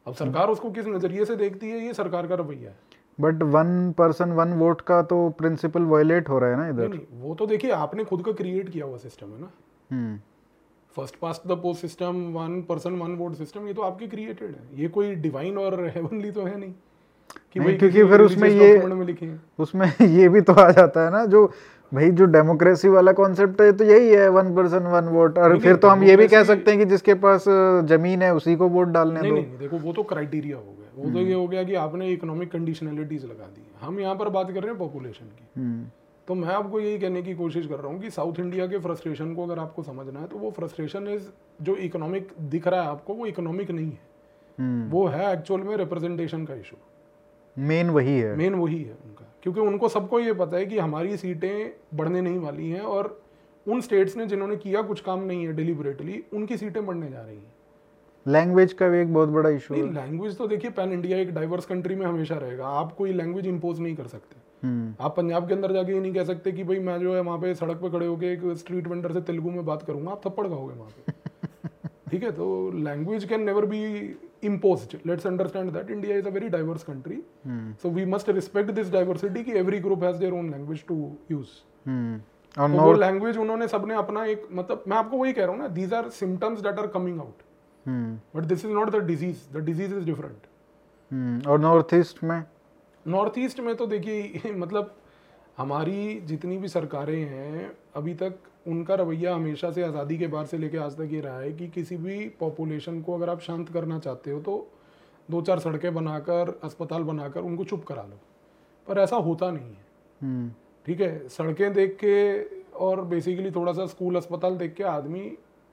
अब सरकार उसको किस नजरिए से देखती है, ये सरकार का रवैया है। But one person one vote का तो प्रिंसिपल वायलेट हो रहा है ना नहीं इधर। नहीं, वो तो देखिए आपने खुद का क्रिएट किया हुआ सिस्टम है ना, hmm first past the post system, one person one vote system, ये तो आपके क्रिएटेड है, ये कोई डिवाइन और हेवनली तो है नहीं कि नहीं, भाई क्योंकि किसी फिर उसमें religious ये document में लिखे हैं। उसमें ये भी तो आ जाता है ना, जो भाई जो डेमोक्रेसी वाला कॉन्सेप्ट है तो यही है, वन पर्सन वन वोट। और नहीं, फिर नहीं, तो हम ये भी कह democracy- सकते हैं कि जिसके पास अ, जमीन है उसी को वोट डालने नहीं दो। नहीं देखो, वो तो क्राइटेरिया हो गया, वो तो ये हो गया कि आपने इकोनॉमिक कंडीशनलिटीज लगा दी। हम यहाँ पर बात कर रहे हैं पॉपुलेशन की। हम्म तो मैं आपको यही कहने की कोशिश कर रहा हूँ कि साउथ इंडिया के फ्रस्ट्रेशन को अगर आपको समझना है तो वो फ्रस्ट्रेशन इज, जो इकोनॉमिक दिख रहा है आपको, वो इकोनॉमिक नहीं है, हम्म वो है एक्चुअल में रिप्रेजेंटेशन का इशू। मेन वही है। मेन वही है उनका, क्योंकि उनको सबको ये पता है कि हमारी सीटें बढ़ने नहीं वाली हैं, और उन स्टेट्स ने जिन्होंने किया कुछ काम नहीं है डिलिबरेटली, उनकी सीटें बढ़ने जा रही हैं। लैंग्वेज का भी एक बहुत बड़ा इशू नहीं, है। लैंग्वेज तो देखिए पैन इंडिया एक डाइवर्स कंट्री में हमेशा रहेगा, आप कोई लैंग्वेज इंपोज नहीं कर सकते। हम्म आप पंजाब के अंदर जाके ये नहीं कह सकते कि भाई मैं जो है वहाँ पे सड़क पे खड़े होकर एक स्ट्रीट वेंडर से तेलुगु में बात करूंगा, आप थप्पड़ खाओगे वहाँ पे। ठीक है, तो language can never be imposed. Let's understand that India is a very diverse country, hmm so we must respect this diversity कि every group has their own language to use. Hmm और तो वो नॉर्थ लैंग्वेज उन्होंने सबने अपना एक, मतलब मैं आपको वही कह रहा हूँ ना, these are symptoms that are coming out, hmm but this is not the disease. The disease is different. Hmm और नॉर्थ ईस्ट में नॉर्थ ईस्ट में तो देखिए मतलब हमारी जितनी भी सरकारें हैं अभी तक, उनका रवैया हमेशा से आज़ादी के बाद से लेके आज तक ये रहा है कि किसी भी पॉपुलेशन को अगर आप शांत करना चाहते हो तो दो चार सड़कें बनाकर, अस्पताल बनाकर उनको चुप करा लो, पर ऐसा होता नहीं है। हम्म ठीक है, सड़कें देख के और बेसिकली थोड़ा सा स्कूल अस्पताल देख के आदमी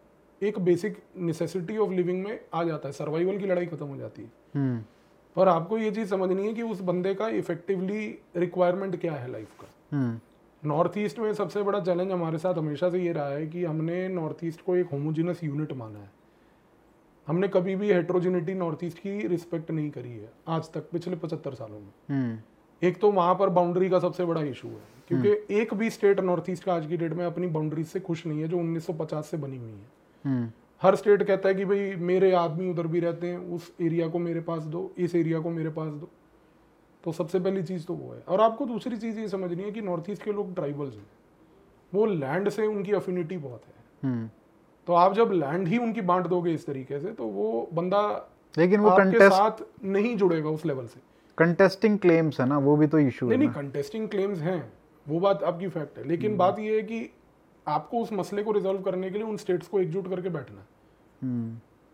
एक बेसिक नेसेसिटी ऑफ लिविंग में आ जाता है, सर्वाइवल की लड़ाई खत्म हो जाती है। हम्म पर आपको ये चीज़ समझनी है कि उस बंदे का इफेक्टिवली रिक्वायरमेंट क्या है लाइफ का। हम्म नॉर्थ ईस्ट में सबसे बड़ा चैलेंज हमारे साथ हमेशा से ये रहा है कि हमने नॉर्थ ईस्ट को एक होमोजिनस यूनिट माना है। हमने कभी भी हेट्रोजिनिटी नॉर्थ ईस्ट की रिस्पेक्ट नहीं करी है आज तक, पिछले पचहत्तर सालों में। हम्म एक तो वहाँ पर बाउंड्री का सबसे बड़ा इशू है, क्योंकि एक भी स्टेट नॉर्थ ईस्ट का आज की डेट में अपनी बाउंड्री से खुश नहीं है जो उन्नीस सौ पचास से बनी हुई है। हम्म हर स्टेट कहता है कि भाई मेरे आदमी उधर भी रहते हैं, उस एरिया को मेरे पास दो, इस एरिया को मेरे पास दो। तो सबसे पहली चीज़ तो वो है। और आपको दूसरी चीज़ ये समझनी है कि नॉर्थ ईस्ट के लोग ट्राइबल्स हैं, वो लैंड से उनकी अफिनिटी बहुत है। हम्म तो आप जब लैंड ही उनकी बांट दोगे इस तरीके से, तो वो बंदा लेकिन वो आपके कंटेस्ट साथ नहीं जुड़ेगा उस लेवल से। कंटेस्टिंग क्लेम्स है ना, वो भी तो इशू है नहीं नहीं, ना। कंटेस्टिंग क्लेम्स हैं, वो बात आपकी फैक्ट है, लेकिन बात ये है कि आपको उस मसले को रिजॉल्व करने के लिए उन स्टेट्स को एकजुट करके बैठना है। हम्म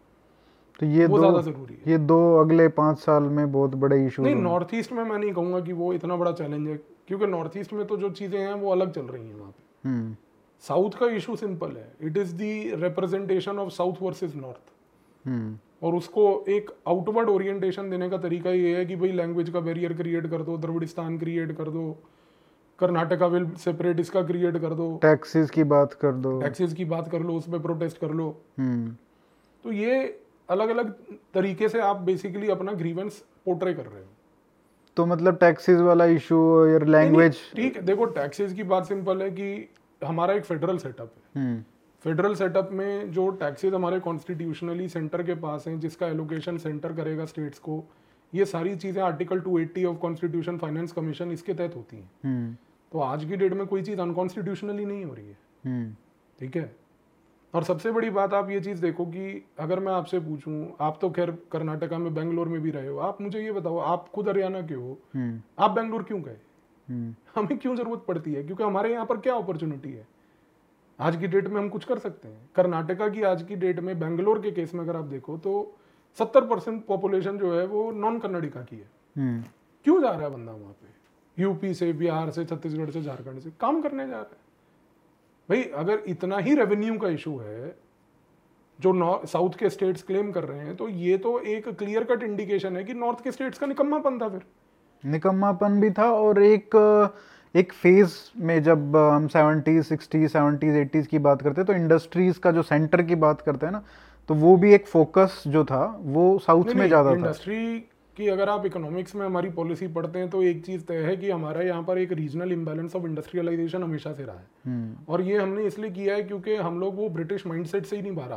तो ये वो दो ज्यादा जरूरी है। ये दो अगले पाँच साल में बहुत बड़े इशू नहीं, नॉर्थ ईस्ट में मैं नहीं कहूँगा कि वो इतना बड़ा चैलेंज है, क्योंकि नॉर्थ ईस्ट में तो जो चीज़ें हैं वो अलग चल रही हैं वहाँ पे। हम्म साउथ का इशू सिंपल है, it is the representation of south versus north, hmm और उसको एक आउटवर्ड ओरिएंटेशन देने का तरीका ये है कि भाई लैंग्वेज का बैरियर क्रिएट कर दो, द्रविड़िस्तान क्रिएट कर दो, कर्नाटका विल सेपरेट, इसका क्रिएट कर दो, टैक्सेस की बात कर दो। टैक्सेस की बात कर लो, उस पर प्रोटेस्ट कर लो। हम्म तो ये अलग अलग तरीके से आप बेसिकली अपना ग्रीवेंस पोर्ट्रे कर रहे हो। तो मतलब टैक्सेस वाला इशू और लैंग्वेज। ठीक है, देखो टैक्सेस की बात सिंपल है कि हमारा एक फेडरल सेटअप है। हम्म फेडरल सेटअप में जो टैक्सेस हमारे कॉन्स्टिट्यूशनली सेंटर के पास हैं, जिसका एलोकेशन सेंटर करेगा स्टेट्स को, ये सारी चीज़ें article two eighty of constitution finance commission इसके तहत होती हैं। हम्म तो आज की डेट में कोई चीज़ अनकॉन्स्टिट्यूशनली नहीं हो रही है। हम्म ठीक है, और सबसे बड़ी बात आप ये चीज़ देखो कि अगर मैं आपसे पूछूं, आप तो खैर कर्नाटका में बेंगलोर में भी रहे हो, आप मुझे ये बताओ, आप खुद हरियाणा के हो, हम्म आप बेंगलोर क्यों गए? हम्म हमें क्यों जरूरत पड़ती है? क्योंकि हमारे यहाँ पर क्या अपॉर्चुनिटी है आज की डेट में, हम कुछ कर सकते हैं। कर्नाटका की आज की डेट में बेंगलोर के केस में अगर आप देखो तो सत्तर परसेंट पॉपुलेशन जो है वो नॉन कन्नडिका की है। हम्म क्यों जा रहा है बंदा वहाँ पे? यूपी से, बिहार से, छत्तीसगढ़ से, झारखंड से काम करने जा रहा है। भाई अगर इतना ही रेवेन्यू का इशू है जो नॉर्थ साउथ के स्टेट्स क्लेम कर रहे हैं, तो ये तो एक क्लियर कट इंडिकेशन है कि नॉर्थ के स्टेट्स का निकम्मापन था। फिर निकम्मापन भी था, और एक एक फेज में जब हम सेवेंटीज सिक्सटीज सेवेंटीज एटीज़ की बात करते हैं तो इंडस्ट्रीज का जो सेंटर की बात करते हैं ना, तो वो भी एक फोकस जो था वो साउथ में ज़्यादा था। इंडस्ट्री की अगर आप इकोनॉमिक्स में हमारी पॉलिसी पढ़ते हैं तो एक चीज़ तय है कि हमारा यहाँ पर एक रीजनल इम्बैलेंस ऑफ इंडस्ट्रियलाइजेशन हमेशा से रहा है। हम्म और ये हमने इसलिए किया है क्योंकि हम लोग वो ब्रिटिश माइंडसेट से ही नहीं बाहर आ पाए।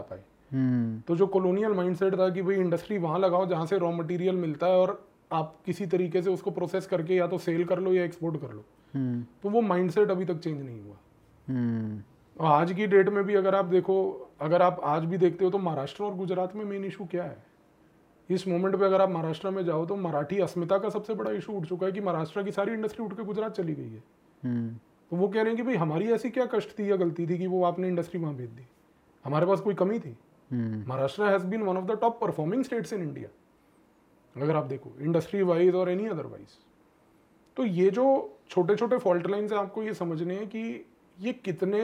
हम्म तो जो कॉलोनियल माइंडसेट था कि भाई इंडस्ट्री वहां लगाओ जहां से रॉ मटेरियल मिलता है और आप किसी तरीके से उसको प्रोसेस करके या तो सेल कर लो या एक्सपोर्ट कर लो, हम्म तो वो माइंडसेट अभी तक चेंज नहीं हुआ। हम्म और आज की डेट में भी अगर आप देखो, अगर आप आज भी देखते हो तो महाराष्ट्र और गुजरात में मेन इशू क्या है? इस मोमेंट पे अगर आप महाराष्ट्र में जाओ तो मराठी अस्मिता का सबसे बड़ा इशू उठ चुका है कि महाराष्ट्र की सारी इंडस्ट्री उठ के गुजरात चली गई है। हम्म तो वो कह रहे हैं कि भाई हमारी ऐसी क्या कष्ट थी या गलती थी कि वो आपने इंडस्ट्री वहां भेज दी, हमारे पास कोई कमी थी? Hmm Maharashtra has been one of the top performing states in India, अगर आप देखो इंडस्ट्री वाइज और एनी अदरवाइज। तो ये जो छोटे छोटे फॉल्ट लाइन्स हैं आपको ये समझने हैं कि ये कितने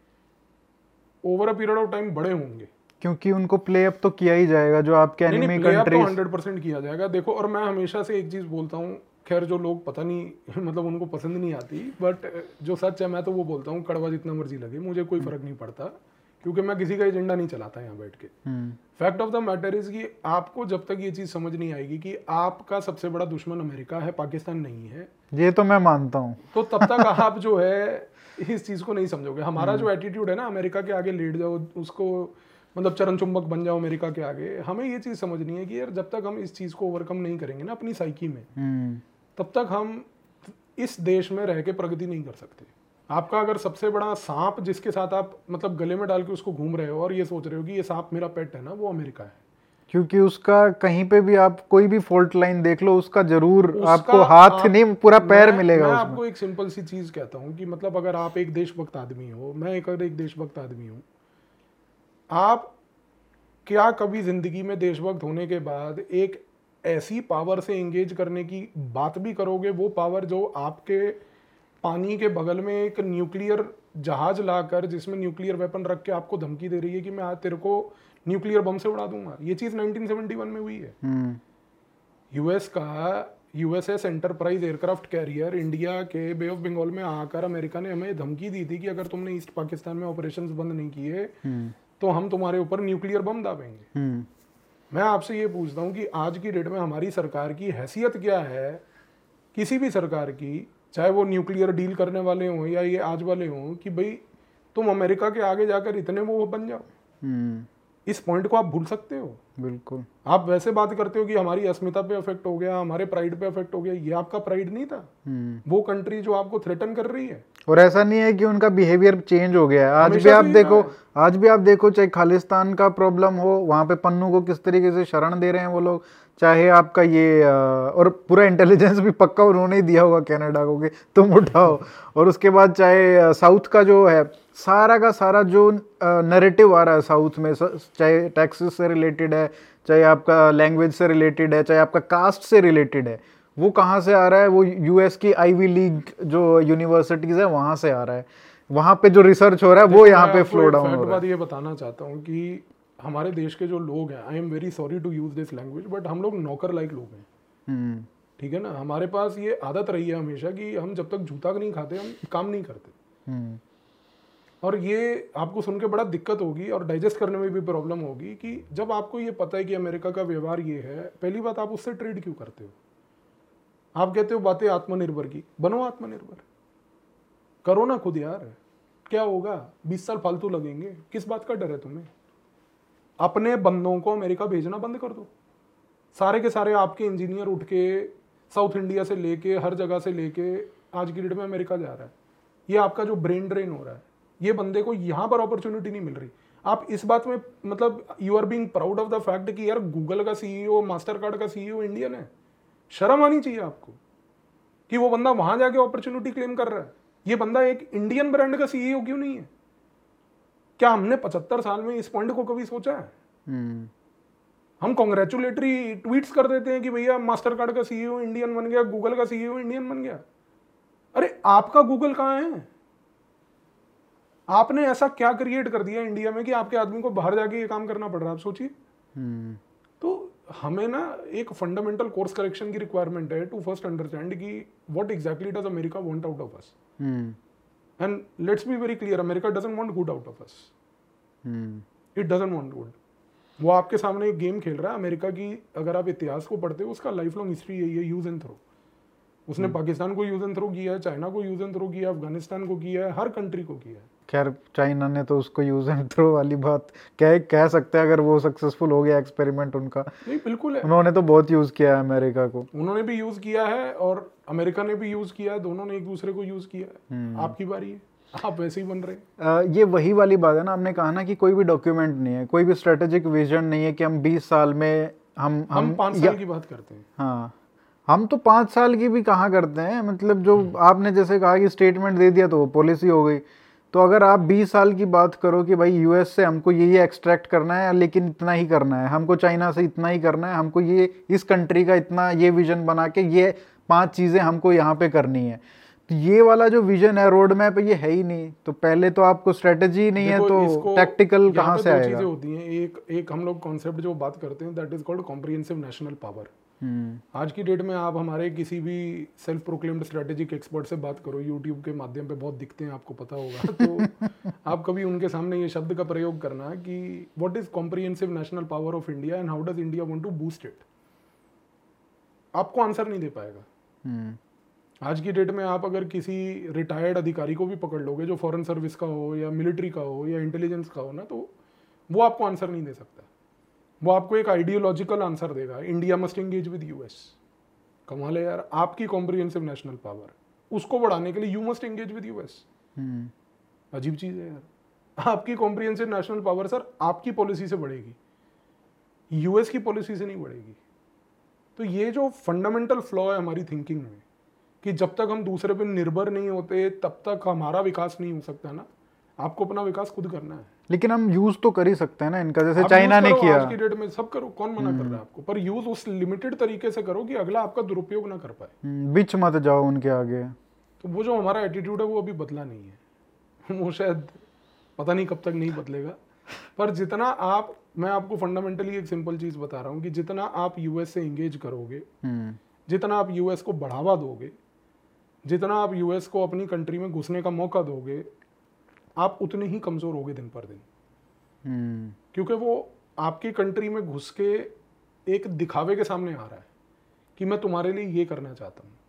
over a period of time बड़े होंगे, क्योंकि उनको प्ले अप तो किया ही जाएगा जो आपके नहीं एनिमी नहीं प्ले अप तो कंट्रीज। हंड्रेड परसेंट किया जाएगा। देखो, और मैं हमेशा से एक चीज बोलता हूँ, खैर जो लोग पता नहीं मतलब उनको पसंद नहीं आती, बट जो सच है मैं तो वो बोलता हूँ, कड़वा जितना मर्जी लगे मुझे कोई फर्क नहीं पड़ता, क्योंकि मैं किसी का एजेंडा नहीं चलाता यहाँ बैठ के। Fact of the matter is कि आपको जब तक ये चीज समझ नहीं आएगी कि आपका सबसे बड़ा दुश्मन अमेरिका है, पाकिस्तान नहीं है, ये तो मैं मानता हूँ, तो तब तक आप जो है इस चीज को नहीं समझोगे। हमारा जो एटीट्यूड है ना, अमेरिका के आगे लेट जाओ, उसको मतलब चरण चुंबक बन जाओ अमेरिका के आगे, हमें ये चीज समझनी है कि यार जब तक हम इस चीज को ओवरकम नहीं करेंगे ना अपनी साइकी में, तब तक हम इस देश में रह के प्रगति नहीं कर सकते। आपका अगर सबसे बड़ा सांप जिसके साथ आप मतलब गले में डाल के उसको घूम रहे हो और ये सोच रहे हो कि ये सांप मेरा पेट है ना, वो अमेरिका है। क्योंकि उसका कहीं पे भी आप कोई भी फॉल्ट लाइन देख लो, उसका जरूर उसका आपको हाथ आप, नहीं पूरा पैर मैं, मिलेगा मैं उसमें। आपको एक सिंपल सी चीज कहता हूँ कि मतलब अगर आप एक देशभक्त आदमी हो, मैं एक अगर एक देशभक्त आदमी हूँ, आप क्या कभी जिंदगी में देशभक्त होने के बाद एक ऐसी पावर से एंगेज करने की बात भी करोगे, वो पावर जो आपके पानी के बगल में एक न्यूक्लियर जहाज लाकर जिसमें न्यूक्लियर वेपन रख के आपको धमकी दे रही है कि मैं आज तेरे को न्यूक्लियर बम से उड़ा दूंगा? ये चीज नाइनटीन सेवेंटी वन में हुई है। यूएस का USS Enterprise aircraft carrier India के बे ऑफ बंगाल में आकर अमेरिका ने हमें धमकी दी थी कि अगर तुमने ईस्ट पाकिस्तान में ऑपरेशंस बंद नहीं किए तो हम तुम्हारे ऊपर न्यूक्लियर बम दाबेंगे। मैं आपसे ये पूछता हूँ कि आज की डेट में हमारी सरकार की हैसियत क्या है, किसी भी सरकार की, चाहे वो न्यूक्लियर डील करने वाले हों या ये आज वाले हों, कि भाई तुम अमेरिका के आगे जाकर इतने वो बन जाओ? इस पॉइंट को आप भूल सकते हो? बिल्कुल। आप वैसे बात करते हो कि हमारी अस्मिता पे अफेक्ट हो गया, हमारे प्राइड पे अफेक्ट हो गया। ये आपका प्राइड नहीं था, वो कंट्री जो आपको थ्रेटन कर रही है। और ऐसा नहीं है कि उनका बिहेवियर चेंज हो गया है, आज भी आप देखो आज भी आप देखो चाहे खालिस्तान का प्रॉब्लम हो, वहां पे पन्नू को किस तरीके से शरण दे रहे हैं वो लोग, चाहे आपका ये और पूरा इंटेलिजेंस भी पक्का उन्होंने ही दिया होगा कनाडा को कि तुम उठाओ, और उसके बाद चाहे साउथ का जो है सारा का सारा जो नैरेटिव आ रहा है साउथ में, चाहे टैक्सेस से रिलेटेड है, चाहे आपका लैंग्वेज से रिलेटेड है, चाहे आपका कास्ट से रिलेटेड है, वो कहाँ से आ रहा है? वो यूएस की आईवी लीग जो यूनिवर्सिटीज है वहां से आ रहा है, वहां पे जो रिसर्च हो रहा है वो यहाँ पे फ्लो डाउन हो रहा है। ये बताना चाहता हूँ कि हमारे देश के जो लोग हैं, I am very sorry to use this language, but हम लोग नौकर लाइक लोग हैं, ठीक है ना। हमारे पास ये आदत रही है हमेशा कि हम जब तक जूता नहीं खाते हम काम नहीं करते। और ये आपको सुन के बड़ा दिक्कत होगी और डाइजेस्ट करने में भी प्रॉब्लम होगी कि जब आपको ये पता है कि अमेरिका का व्यवहार ये है, पहली बात आप उससे ट्रेड क्यों करते हो? आप कहते हो बातें आत्मनिर्भर की, बनो आत्मनिर्भर, करो ना खुद यार, क्या होगा? बीस साल फालतू लगेंगे, किस बात का डर है तुम्हें? अपने बंदों को अमेरिका भेजना बंद कर दो। सारे के सारे आपके इंजीनियर उठ के साउथ इंडिया से लेके हर जगह से लेके आज की डेट में अमेरिका जा रहा है। ये आपका जो ब्रेन ड्रेन हो रहा है, ये बंदे को यहां पर अपॉर्चुनिटी नहीं मिल रही। आप इस बात में मतलब you are being proud of the fact कि यार गूगल का सीईओ, मास्टर कार्ड का सीईओ इंडियन है। शर्म आनी चाहिए आपको कि वो बंदा वहां जाके अपॉर्चुनिटी क्लेम कर रहा है। ये बंदा एक इंडियन ब्रांड का सीईओ क्यों नहीं है? क्या हमने पचहत्तर साल में इस पॉइंट को कभी सोचा है? हम कॉन्ग्रेचुलेटरी ट्वीट्स कर देते हैं कि भैया मास्टर कार्ड का सीईओ इंडियन बन गया, गूगल का सीईओ इंडियन बन गया। अरे आपका गूगल कहाँ है? आपने ऐसा क्या क्रिएट कर दिया इंडिया में कि आपके आदमी को बाहर जाके ये काम करना पड़ रहा है? आप सोचिए। तो हमें ना एक फंडामेंटल कोर्स करेक्शन की रिक्वायरमेंट है टू फर्स्ट अंडरस्टैंड कि what exactly does America want out of us, and let's be very clear, America doesn't want good out of us, it doesn't want good. वो आपके सामने एक game खेल रहा है। अमेरिका की अगर आप इतिहास को पढ़ते हो, उसका लाइफ लॉन्ग हिस्ट्री यही है, यूज एंड थ्रो। उसने पाकिस्तान को यूज एंड थ्रो किया है, चाइना को यूज एंड थ्रो किया है, अफगानिस्तान को किया है, हर कंट्री को किया है। खैर चाइना ने तो उसको यूज एंड थ्रो वाली बात कह कह सकते हैं, अगर वो सक्सेसफुल हो गया एक्सपेरिमेंट उनका। नहीं बिल्कुल है, उन्होंने तो बहुत यूज किया है अमेरिका को। उन्होंने भी यूज किया है और अमेरिका ने भी यूज किया है, दोनों ने एक दूसरे को यूज किया है। आपकी बारी है, आप वैसे ही बन रहे हैं। अ, ये वही वाली बात है ना, हमने कहा ना कि कोई भी डॉक्यूमेंट नहीं है, कोई भी स्ट्रेटेजिक विजन नहीं है कि हम बीस साल में हम हम हम पाँच साल की बात करते हैं। हाँ, हम तो पाँच साल की भी कहाँ करते हैं, मतलब जो आपने जैसे कहा कि स्टेटमेंट दे दिया तो वो पॉलिसी हो गई। तो अगर आप बीस साल की बात करो कि भाई यूएस से हमको ये ये एक्सट्रैक्ट करना है लेकिन इतना ही करना है, हमको चाइना से इतना ही करना है, हमको ये इस कंट्री का इतना ये विजन बना के ये पांच चीज़ें हमको यहाँ पे करनी है, तो ये वाला जो विजन है रोड मैप ये है ही नहीं। तो पहले तो आपको स्ट्रेटेजी नहीं है तो टैक्टिकल कहाँ से आएगा? चीजें होती हैं, एक एक हम लोग कॉन्सेप्ट जो बात करते हैं that is called comprehensive national power. आज की डेट में आप हमारे किसी भी सेल्फ प्रोक्लेम्ड स्ट्रेटेजिक एक्सपर्ट से बात करो, यूट्यूब के माध्यम पे बहुत दिखते हैं, आपको पता होगा, तो आप कभी उनके सामने ये शब्द का प्रयोग करना कि what is comprehensive national power of India and how does India want to boost it, आपको आंसर नहीं दे पाएगा। आज की डेट में आप अगर किसी रिटायर्ड अधिकारी को भी पकड़ लोगे जो फॉरेन सर्विस का हो या मिलिट्री का हो या इंटेलिजेंस का हो ना, तो वो आपको आंसर नहीं दे सकता। वो आपको एक आइडियोलॉजिकल आंसर देगा, India must engage with US. कमाल है यार, आपकी कॉम्प्रिहेंसिव नेशनल पावर, उसको बढ़ाने के लिए you must engage with US. अजीब चीज है यार, आपकी कॉम्प्रिहेंसिव नेशनल पावर सर आपकी पॉलिसी से बढ़ेगी, यूएस की पॉलिसी से नहीं बढ़ेगी। तो ये जो फंडामेंटल फ्लॉ है हमारी थिंकिंग में कि जब तक हम दूसरे पे निर्भर नहीं होते तब तक हमारा विकास नहीं हो सकता ना, आपको अपना विकास खुद करना है। लेकिन हम यूज तो कर ही सकते हैं ना इनका, जैसे चाइना ने किया। आज की डेट में सब करो, कौन मना कर रहा है आपको, पर यूज उस लिमिटेड तरीके से करो कि अगला आपका दुरुपयोग ना कर पाए, बीच मत जाओ उनके आगे। तो वो जो हमारा एटीट्यूड है वो अभी बदला नहीं है, वो शायद पता नहीं कब तक नहीं बदलेगा। पर जितना आप, मैं आपको फंडामेंटली एक सिंपल चीज बता रहा हूँ कि जितना आप यूएस से एंगेज करोगे, जितना आप यूएस को बढ़ावा दोगे, जितना आप यूएस को अपनी कंट्री में घुसने का मौका दोगे, आप उतने ही कमजोर होगे दिन पर दिन। hmm. क्योंकि वो आपकी कंट्री में घुस के एक दिखावे के सामने आ रहा है कि मैं तुम्हारे लिए ये करना चाहता हूँ,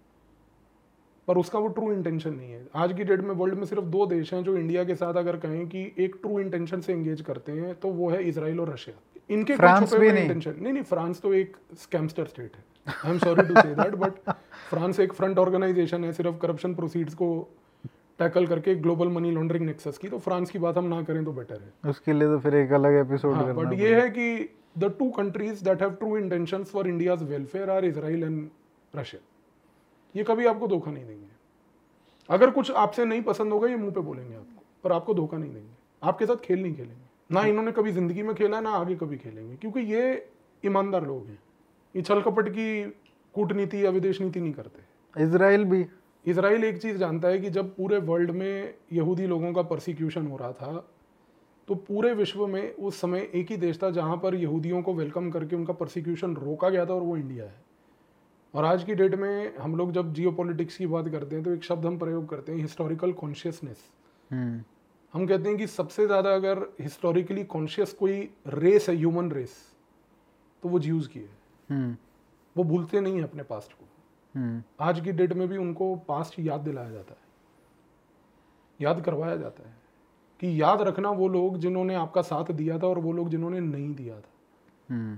पर उसका वो ट्रू इंटेंशन नहीं है। आज की डेट में वर्ल्ड में सिर्फ दो देश हैं जो इंडिया के साथ अगर कहें कि एक ट्रू इंटेंशन से एंगेज करते हैं, तो वो है इजराइल और रशिया। इनके फ्रांस भी नहीं। इंटेंशन नहीं नहीं फ्रांस तो एक स्कैमस्टर स्टेट है, I am sorry to say that, but France एक फ्रंट ऑर्गेनाइजेशन है सिर्फ करप्शन प्रोसीड्स को टैकल करके ग्लोबल मनी लॉन्ड्रिंग नेक्सस की। तो फ्रांस की बात हम ना करें तो बेटर है, उसके लिए तो फिर एक अलग एपिसोड करना बट ये है कि the two countries that have true intentions for India's welfare are Israel and Russia. ये कभी आपको धोखा नहीं देंगे। अगर कुछ आपसे नहीं पसंद होगा ये मुंह पे बोलेंगे आपको, पर आपको धोखा नहीं देंगे, आपके साथ खेल नहीं खेलेंगे। ना इन्होंने कभी जिंदगी में खेला, ना आगे कभी खेलेंगे, क्योंकि ये ईमानदार लोग हैं। ये छल कपट की कूटनीति या विदेश नीति नहीं करते। इजराइल भी, इजराइल एक चीज जानता है कि जब पूरे वर्ल्ड में यहूदी लोगों का परसिक्यूशन हो रहा था, तो पूरे विश्व में उस समय एक ही देश था जहां पर यहूदियों को वेलकम करके उनका परसिक्यूशन रोका गया था, और वो इंडिया है। और आज की डेट में हम लोग जब जियोपॉलिटिक्स की बात करते हैं तो एक शब्द हम प्रयोग करते हैं, हिस्टोरिकल कॉन्शियसनेस। हम कहते हैं कि सबसे ज़्यादा अगर हिस्टोरिकली कॉन्शियस कोई रेस है, ह्यूमन रेस, तो वो ज्यूज की है। वो भूलते नहीं है अपने पास्ट को। आज की डेट में भी उनको पास्ट याद दिलाया जाता है, याद करवाया जाता है कि याद रखना वो लोग जिन्होंने आपका साथ दिया था और वो लोग जिन्होंने नहीं दिया था।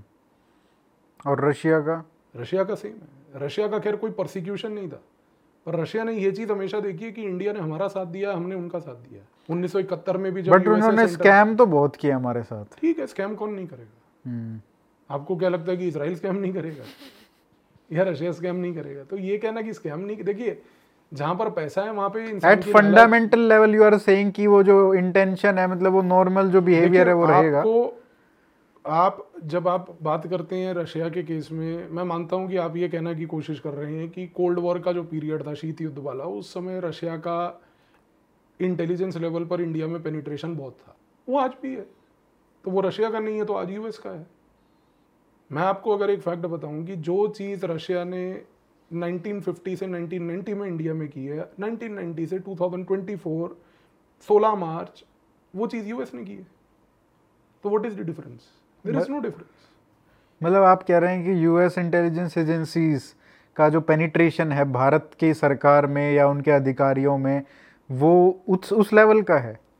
और रशिया का रशिया का सेम है। रशिया का खैर कोई परसिक्यूशन नहीं था, पर रशिया ने ये चीज हमेशा देखी है कि इंडिया ने हमारा साथ दिया, हमने उनका साथ दिया। उन्नीस सौ इकहत्तर में भी जब बट उन्होंने स्कैम तो बहुत किया हमारे साथ। ठीक है, स्कैम कौन नहीं करेगा? आपको क्या लगता है कि इजराइल स्कैम नहीं करेगा या रशिया स्कैम नहीं करेगा? तो ये कहना कि स्कैम नहीं, देखिए जहां पर पैसा है वहां पे at fundamental level you are saying कि वो जो इंटेंशन है, मतलब वो नॉर्मल जो बिहेवियर है वो रहेगा। आपको आप जब आप बात करते हैं रशिया के केस में, मैं मानता हूं कि आप ये कहना की कोशिश कर रहे हैं कि कोल्ड वॉर का जो पीरियड था, शीत युद्ध वाला, उस समय रशिया का इंटेलिजेंस लेवल पर इंडिया में पेनिट्रेशन बहुत था। वो आज भी है, तो वो रशिया का नहीं है तो आज यूएस का है। मैं आपको अगर एक फैक्ट बताऊं कि जो चीज़ रशिया ने नाइनटीन फिफ्टी से नाइनटीन नाइंटी में इंडिया में की है, नाइनटीन नाइंटी से टू थाउजेंड ट्वेंटी फोर सोलह मार्च वो चीज़ यूएस ने की है। तो what is the difference? There is no difference. मतलब आप कह रहे हैं कि यूएस इंटेलिजेंस एजेंसीज का जो पेनिट्रेशन है भारत की सरकार में या उनके अधिकारियों में, वो उस उस लेवल का है?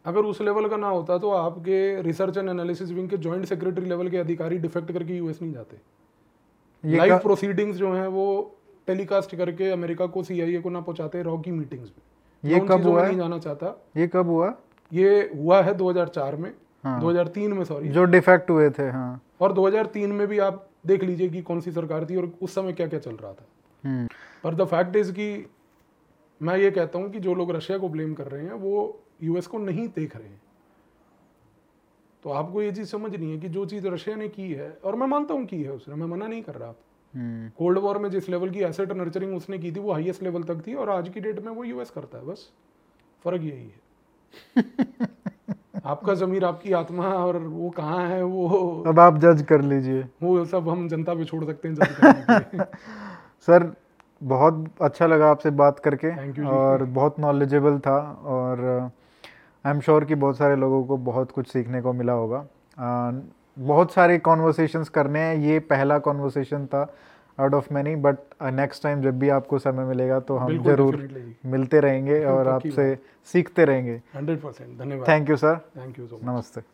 अगर उस लेवल का ना होता तो आपके रिसर्च एंड एनालिसिस विंग के जॉइंट सेक्रेटरी लेवल के अधिकारी डिफेक्ट करके यूएस नहीं जाते। ये लाइव का- प्रोसीडिंग्स जो हैं वो टेलीकास्ट करके अमेरिका को, सीआईए को ना पहुंचाते रॉ की मीटिंग्स में। ये मैं उन कब चीज़ों हुआ में है? नहीं जाना चाहता। ये कब हुआ? ये हुआ है दो हज़ार चार में, हाँ। दो हज़ार तीन में सॉरी, जो डिफेक्ट हुए थे, हाँ। और दो हज़ार तीन में भी आप देख लीजिए कि कौन सी सरकार थी और उस समय क्या क्या चल रहा था। हम्म। पर द फैक्ट इज कि मैं ये कहता हूँ कि जो लोग रशिया को ब्लेम कर रहे हैं वो यूएस को नहीं देख रहे हैं। तो आपको ये चीज़ समझनी है कि जो चीज़ रशिया ने की है, और मैं मानता हूँ की है उसने, मैं मना नहीं कर रहा। हम्म। कोल्ड वॉर में जिस लेवल की एसेट नर्चरिंग उसने की थी वो हाईएस्ट लेवल तक थी, और आज की डेट में वो यूएस करता है। बस फर्क यही है। आपका जमीर, आपकी आत्मा और वो कहाँ है, वो अब आप जज कर लीजिए। वो सब हम जनता पे छोड़ सकते हैं जज करने के लिए। सर बहुत अच्छा लगा आपसे बात करके, Thank you जी। और बहुत नॉलेजेबल था, और आई एम श्योर कि बहुत सारे लोगों को बहुत कुछ सीखने को मिला होगा। uh, बहुत सारे कॉन्वर्सेशंस करने हैं, ये पहला कॉन्वर्सेशन था out of many, but next time जब भी आपको समय मिलेगा तो हम बिल्कुल, जरूर definitely। मिलते रहेंगे और पक्की आपसे सीखते रहेंगे। हंड्रेड परसेंट धन्यवाद। Thank you sir, thank you so much. नमस्ते।